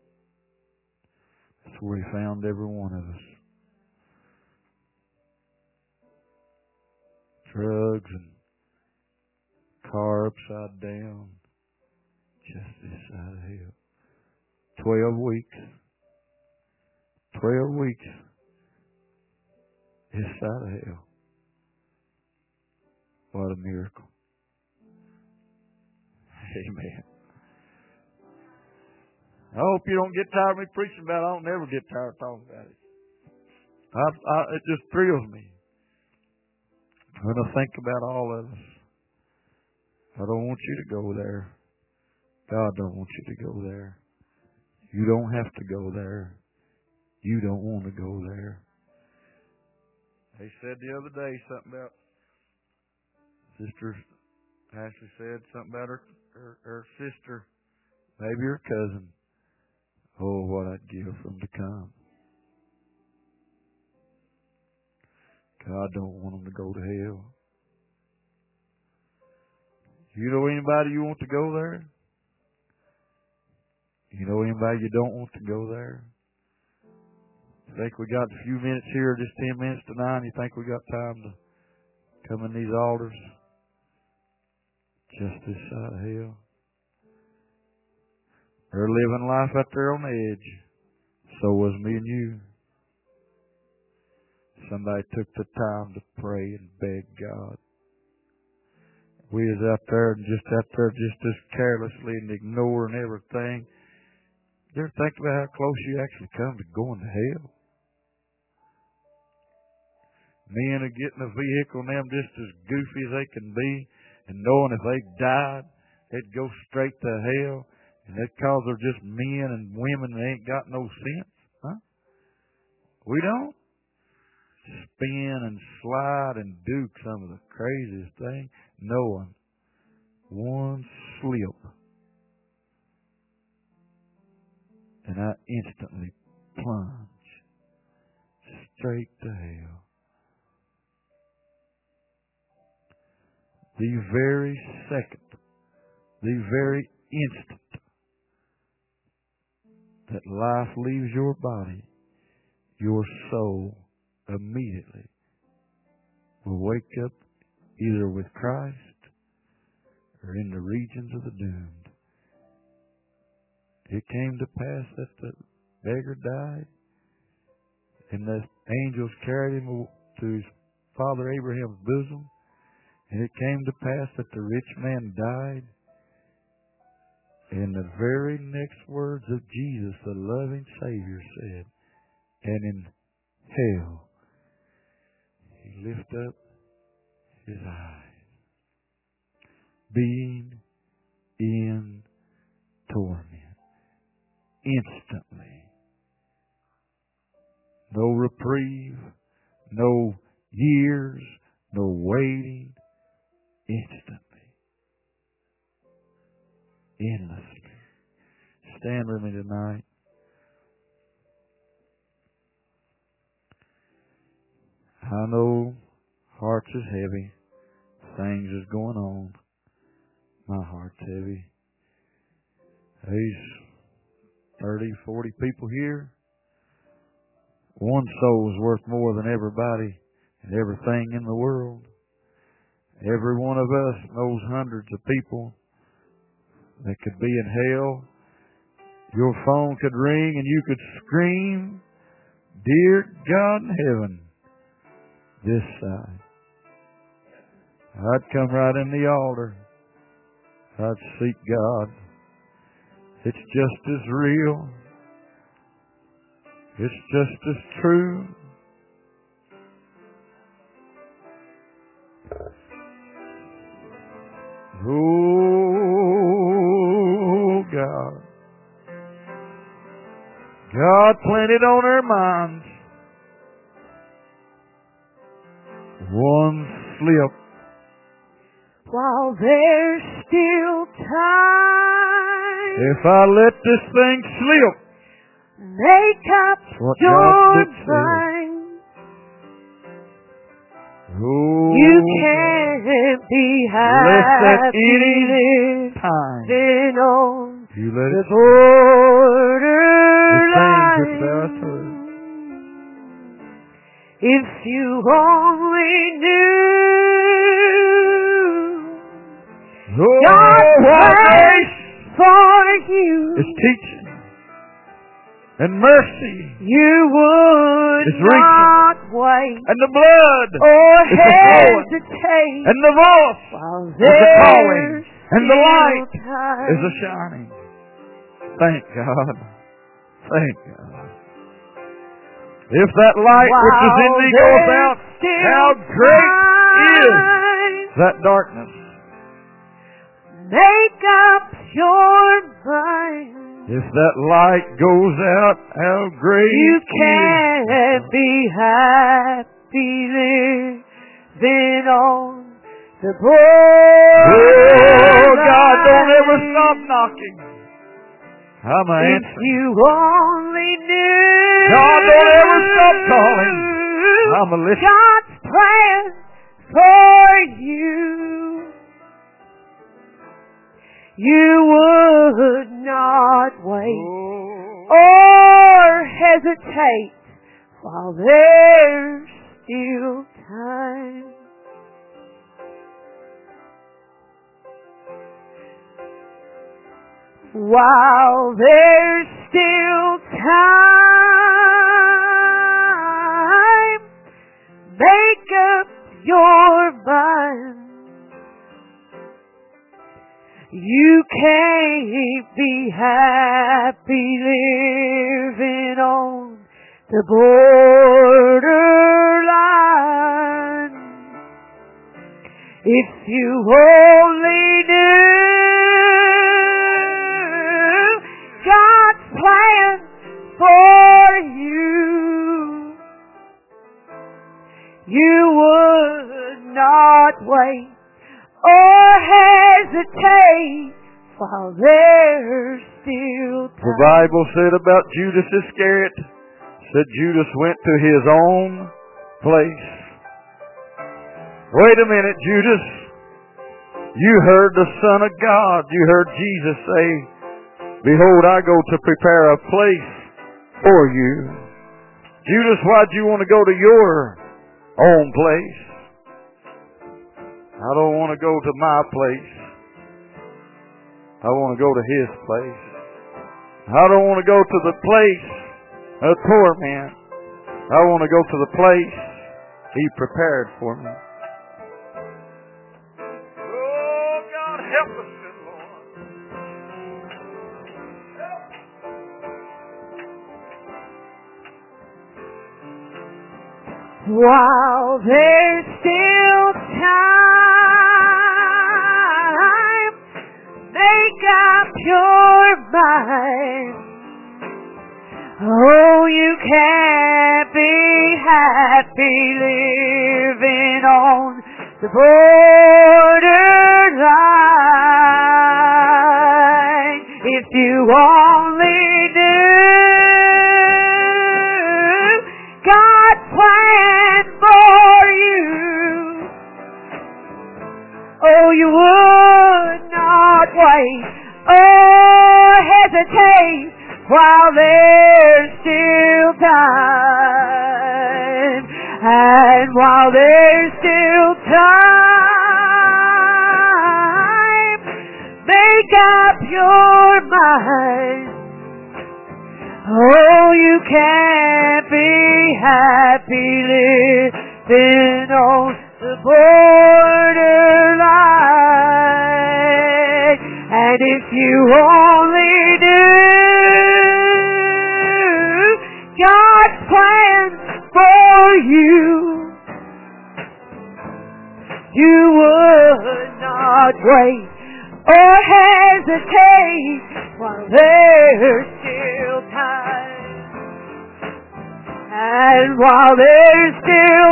That's where he found every one of us. Drugs and car upside down. Just this side of hell. 12 weeks. 12 weeks. This side of hell. What a miracle. Amen. I hope you don't get tired of me preaching about it. I don't never get tired of talking about it. It just thrills me when I think about all of us. I don't want you to go there. God don't want you to go there. You don't have to go there. You don't want to go there. They said the other day something about, Sister Ashley said something about her sister, maybe her cousin. Oh, what I'd give for them to come. God don't want them to go to hell. You know anybody you want to go there? You know anybody you don't want to go there? You think we got a few minutes here, just 10 minutes to 9? You think we got time to come in these altars? Just this side of hell. They're living life out there on the edge. So was me and you. Somebody took the time to pray and beg God. We was out there just as carelessly and ignoring everything. You ever think about how close you actually come to going to hell? Men are getting a vehicle and them just as goofy as they can be, and knowing if they died, they'd go straight to hell. And that's because they're just men and women that ain't got no sense. Huh? We don't. Spin and slide and do some of the craziest things, knowing one slip and I instantly plunge straight to hell. The very second, the very instant that life leaves your body, your soul immediately will wake up either with Christ or in the regions of the doomed. It came to pass that the beggar died, and the angels carried him to his father Abraham's bosom, and it came to pass that the rich man died In the very next words of Jesus, the loving Savior said, and in hell, he lifted up his eyes, being in torment. Instantly. No reprieve, no years, no waiting. Instantly. Endlessly. Stand with me tonight. I know hearts is heavy. Things is going on. My heart's heavy. There's 30, 40 people here. One soul is worth more than everybody and everything in the world. Every one of us knows hundreds of people that could be in hell. Your phone could ring and you could scream, "Dear God in heaven, this side." I'd come right in the altar. I'd seek God. It's just as real. It's just as true. Oh, God. God planted on our minds. One slip. While there's still time, If I let this thing slip, make up what your God did say. mind. Oh, You can't be less than happy any time. living on You let the it borderline. If you only knew Oh, God's what plan grace for you, is teaching and mercy you would is reaching. not wait and the blood or is flowing hesitate and the voice while is a calling there's and the light still time. is a shining. Thank God. Thank God. If that light which is in thee goes out, how great is that darkness. Make up your mind. If that light goes out, how great You is. can't be happy living on the borderline. Oh, God, don't ever stop knocking. I'm an If answer. you only knew God, don't ever stop calling. I'm a listen. God's plan for you, you would not wait or hesitate while there's still time. While there's still time, make up your mind. You can't be happy living on the borderline. If you only knew God's plan for you, you would not wait or hesitate while there's still time. The Bible said about Judas Iscariot, said Judas went to his own place. Wait a minute, Judas. You heard the Son of God. You heard Jesus say, "Behold, I go to prepare a place for you." Judas, why'd you want to go to your own place? I don't want to go to my place. I want to go to His place. I don't want to go to the place of torment. I want to go to the place He prepared for me. Oh, God, help us, good Lord. while there's still time, make up your mind. Oh, you can't be happy living on the borderline. If you only knew God's plan for you, oh, you would not wait or hesitate while there's still time. And while there's still time, make up your mind. Oh, you can't be happy living on the borderline. And if you only knew God's plans for you, you would not wait or hesitate while there's still time. And while there's still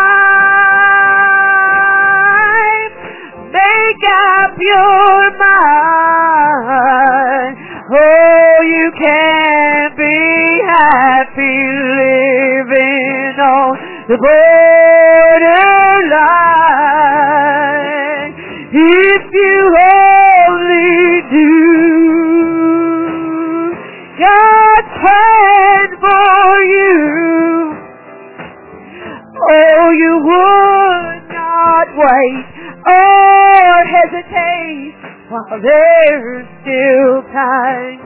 time, make up your mind. Oh, you can't be happy living on the borderline. If you only knew God's plan for you, oh, you would not wait or hesitate while there's still time.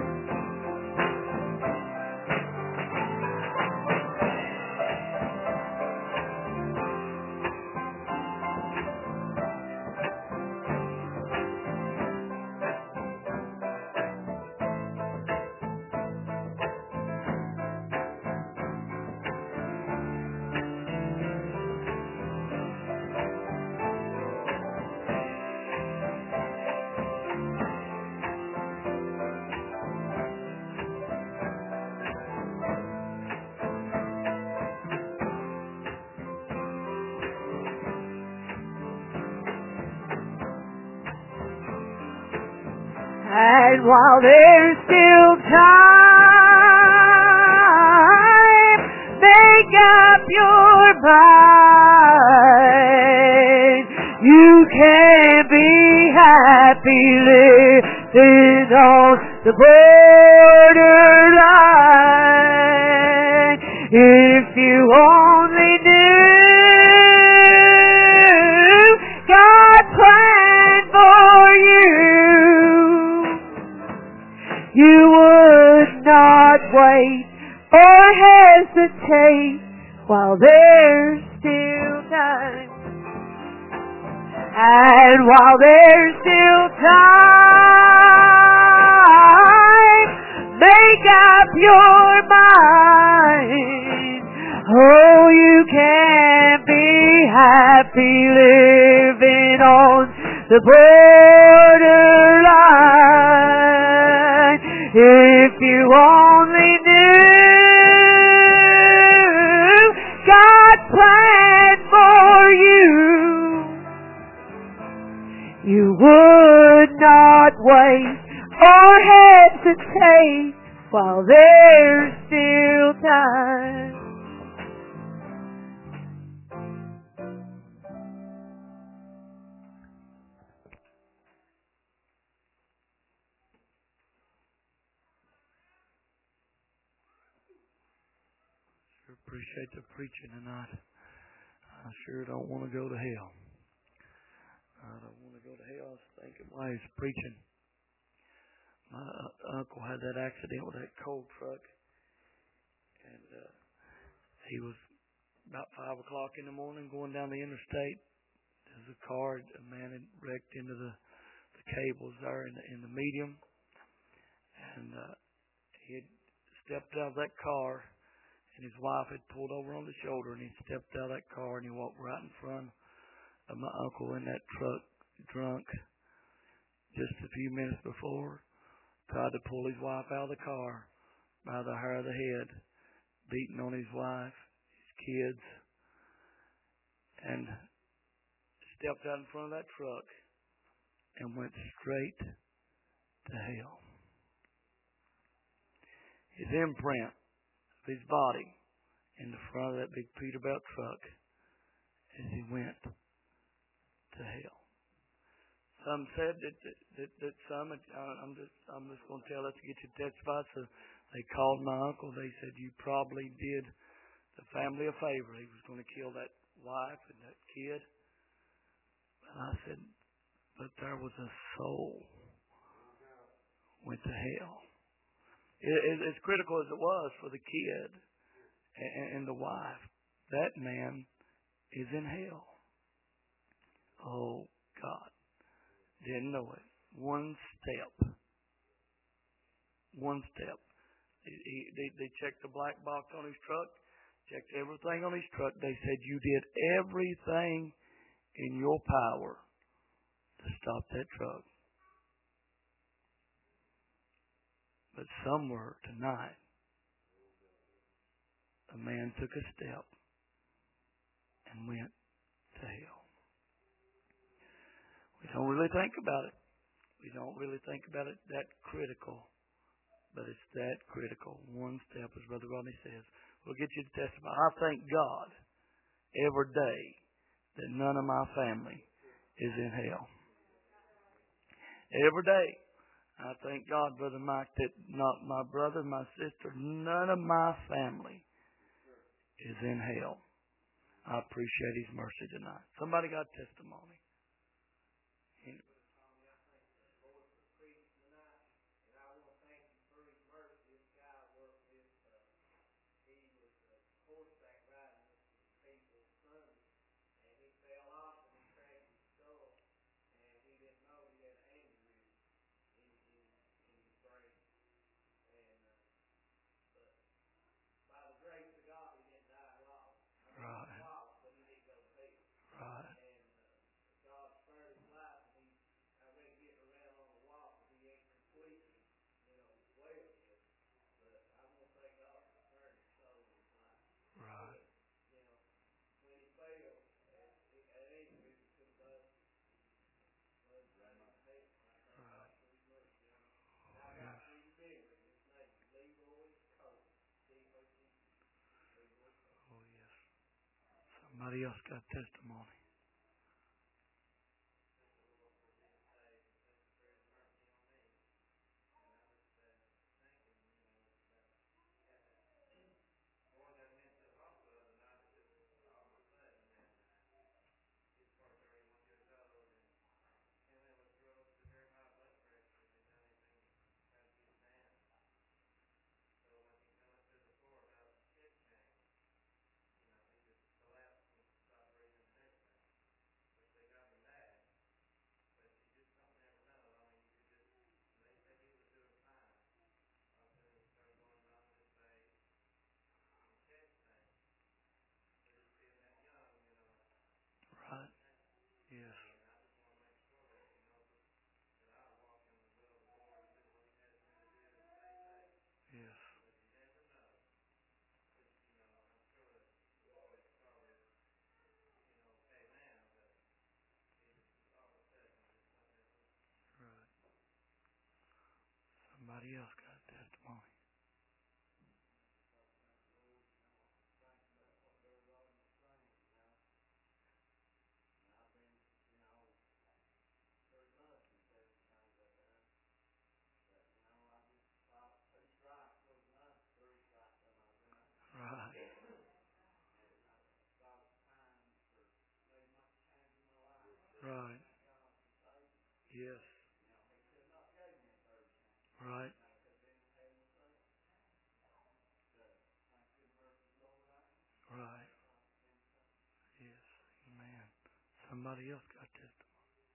And while there's still time, make up your mind. You can't be happy living on the borderline. If you only knew God's plan for you, you would not wait or hesitate while there's still time. And while there's still time, make up your mind. Oh, you can't be happy living on the borderline. If you only knew God's plan for you, you would not wait or hesitate while there's still time. Appreciate the preaching tonight. I sure don't want to go to hell. I don't want to go to hell. I was thinking while he was preaching, my uncle had that accident with that coal truck, and he was about 5 o'clock in the morning going down the interstate. There's a car, a man had wrecked into the cables there in the medium, and he had stepped out of that car and his wife had pulled over on the shoulder, and he stepped out of that car and he walked right in front of my uncle in that truck, drunk, just a few minutes before. Tried to pull his wife out of the car by the hair of the head, beating on his wife, his kids, and stepped out in front of that truck and went straight to hell. His imprint of his body in the front of that big Peterbilt truck as he went to hell. Some said that some, I'm just going to tell us to get you to testify. So they called my uncle. They said, you probably did the family a favor. He was going to kill that wife and that kid. And I said, but there was a soul went to hell. As critical as it was for the kid and the wife, that man is in hell. Oh, God. Didn't know it. One step. They checked the black box on his truck, checked everything on his truck. They said, you did everything in your power to stop that truck. But somewhere tonight, a man took a step and went to hell. We don't really think about it. We don't really think about it that critical. But it's that critical. One step, as Brother Rodney says. We'll get you to testify. I thank God every day that none of my family is in hell. Every day. I thank God, Brother Mike, that not my brother, my sister, none of my family is in hell. I appreciate His mercy tonight. Somebody got testimony. Somebody else got testimony. Right. Yes. Yes. Right. Somebody else got testimony. Right. Right. Yes. Right. Right. Yes. Amen. Somebody else got testimony.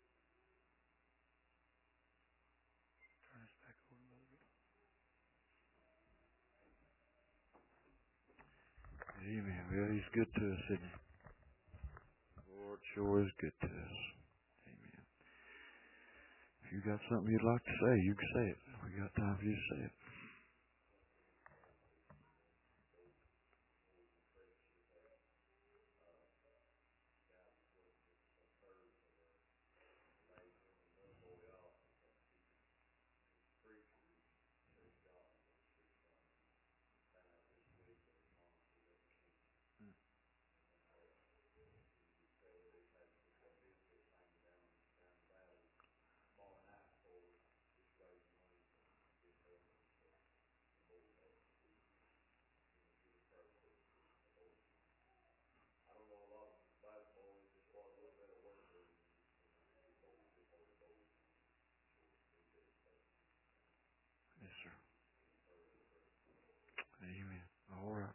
Turn this back over a little bit. Amen. Well, He's good to us, isn't He? The Lord sure is good to us. Amen. If you got something you'd like to say, you can say it. We got time for you to say it. Yes, sir. Amen. All right.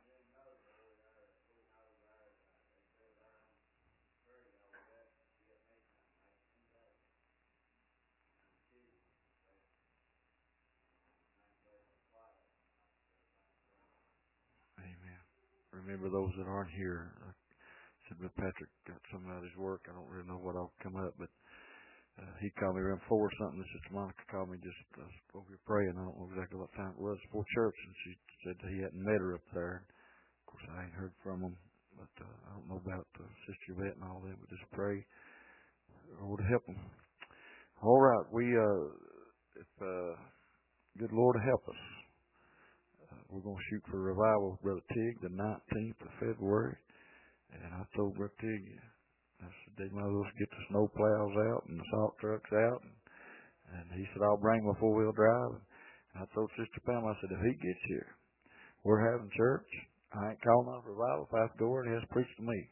Amen. Remember those that aren't here. I said, but Patrick got some out of his work. I don't really know what all come up, but he called me around 4 or something. Sister Monica called me just over here praying. I don't know exactly what time it was before church, and she said that he hadn't met her up there. Of course, I ain't heard from him, but I don't know about Sister Yvette and all that. But just pray, Lord, to help him. All right, if good Lord to help us, we're going to shoot for revival with Brother Tig the 19th of February. And I told Brother Tig, I said, they might as well get the snow plows out and the salt trucks out. And he said, I'll bring my 4-wheel drive. And I told Sister Pamela, I said, if he gets here, we're having church. I ain't calling on revival. If I have to go over, he has to preach to me.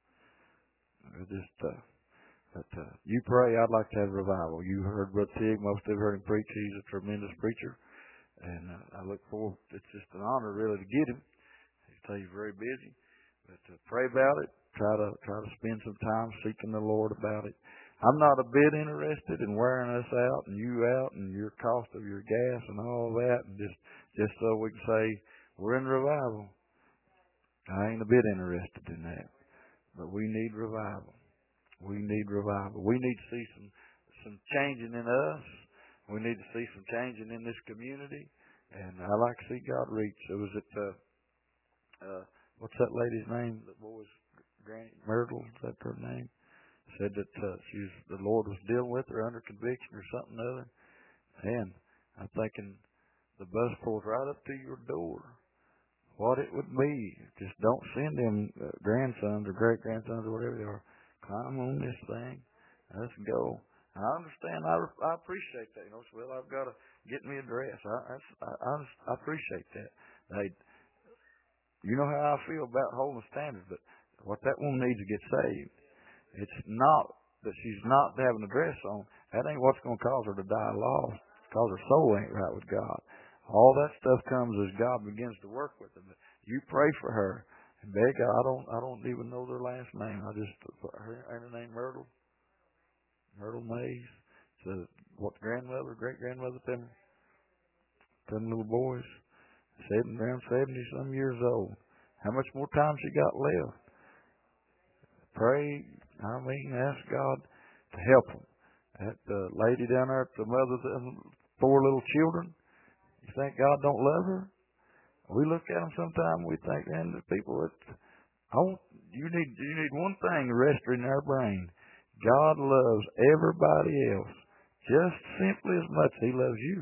You pray, I'd like to have revival. You heard Brother Tig, most of you heard him preach. He's a tremendous preacher. And I look forward, it's just an honor really to get him. He's very busy. But pray about it. Try to spend some time seeking the Lord about it. I'm not a bit interested in wearing us out and you out and your cost of your gas and all that, and just so we can say we're in revival. I ain't a bit interested in that. But we need revival. We need revival. We need to see some changing in us. We need to see some changing in this community. And I like to see God reach. It was at what's that lady's name? What was Granny Myrtle? Is that her name? Said that the Lord was dealing with her under conviction or something other. And I'm thinking the bus pulls right up to your door. What it would be. Just don't send them grandsons or great grandsons or whatever they are. Climb on this thing. Let's go. I understand. I appreciate that. You know, so, well, I've got to get me a dress. I appreciate that. You know how I feel about holding standards, but what that woman needs to get saved. It's not that she's not having a dress on. That ain't what's going to cause her to die lost. It's because her soul ain't right with God. All that stuff comes as God begins to work with her. But you pray for her and beg God. I don't even know their last name. I just her name Myrtle Mays. So what grandmother, great grandmother, them little boys, around 70-some years old. How much more time she got left? Pray, ask God to help them. That lady down there, the mother of them 4 little children, you think God don't love her? We look at them sometimes, we think, man, the people you need one thing to register in our brain. God loves everybody else just simply as much as He loves you.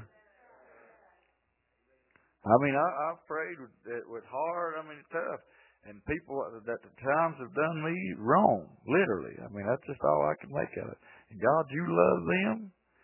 I mean, I've prayed with hard, tough. And people that at times have done me wrong, literally. I mean, that's just all I can make of it. And God, you love them?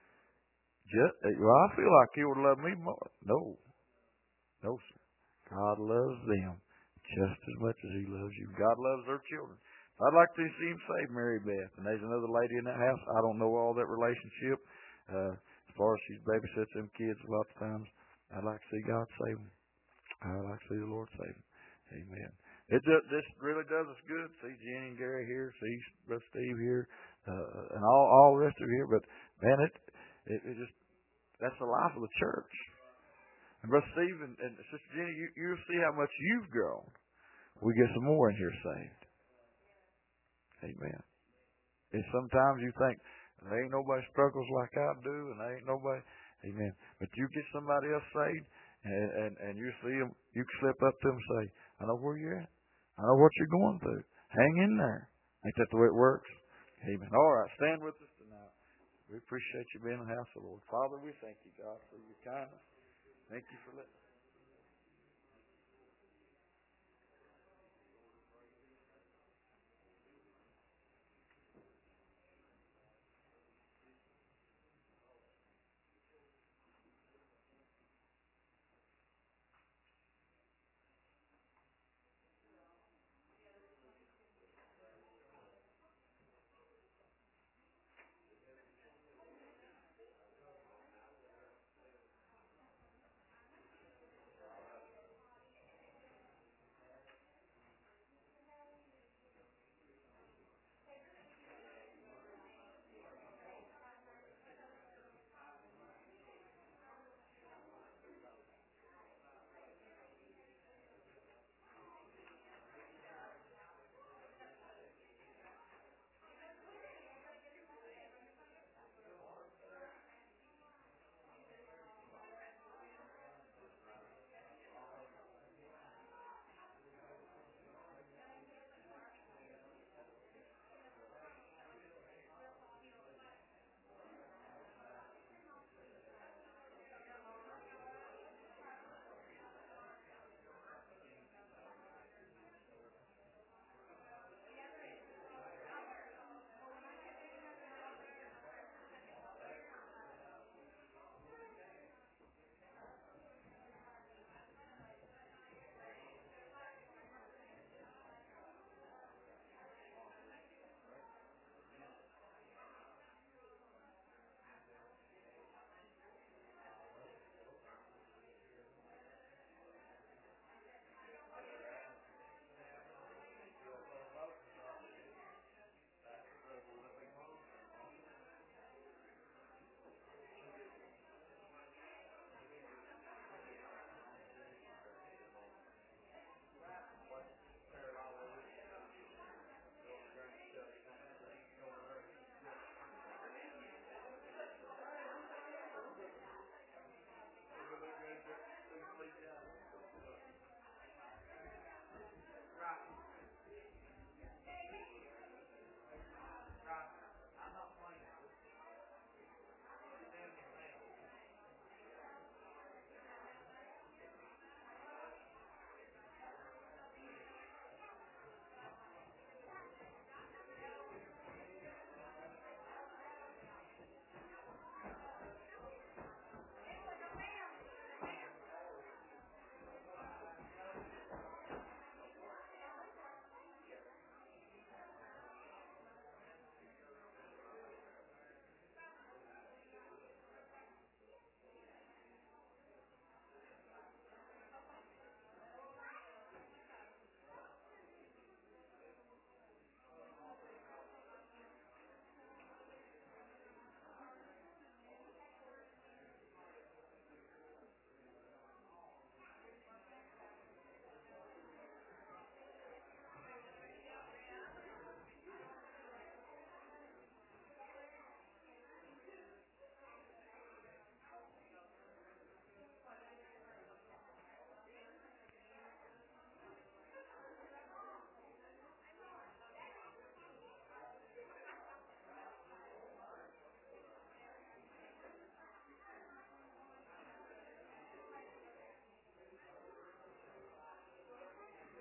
I feel like you would love me more. No, sir. God loves them just as much as He loves you. God loves their children. I'd like to see Him save Mary Beth. And there's another lady in that house. I don't know all that relationship. As far as she's babysits them kids a lot of times, I'd like to see God save them. I'd like to see the Lord save them. Amen. This really does us good. See Jenny and Gary here. See Brother Steve here, and all the rest of you here. But man, it just that's the life of the church. And Brother Steve and Sister Jenny, you'll see how much you've grown we get some more in here saved. Amen. And sometimes you think, there ain't nobody struggles like I do, and there ain't nobody, amen. But you get somebody else saved, and you see them, you can slip up to them and say, I know where you're at. I know what you're going through. Hang in there. Ain't that the way it works? Amen. All right, stand with us tonight. We appreciate you being in the house of the Lord. Father, we thank you, God, for your kindness. Thank you for letting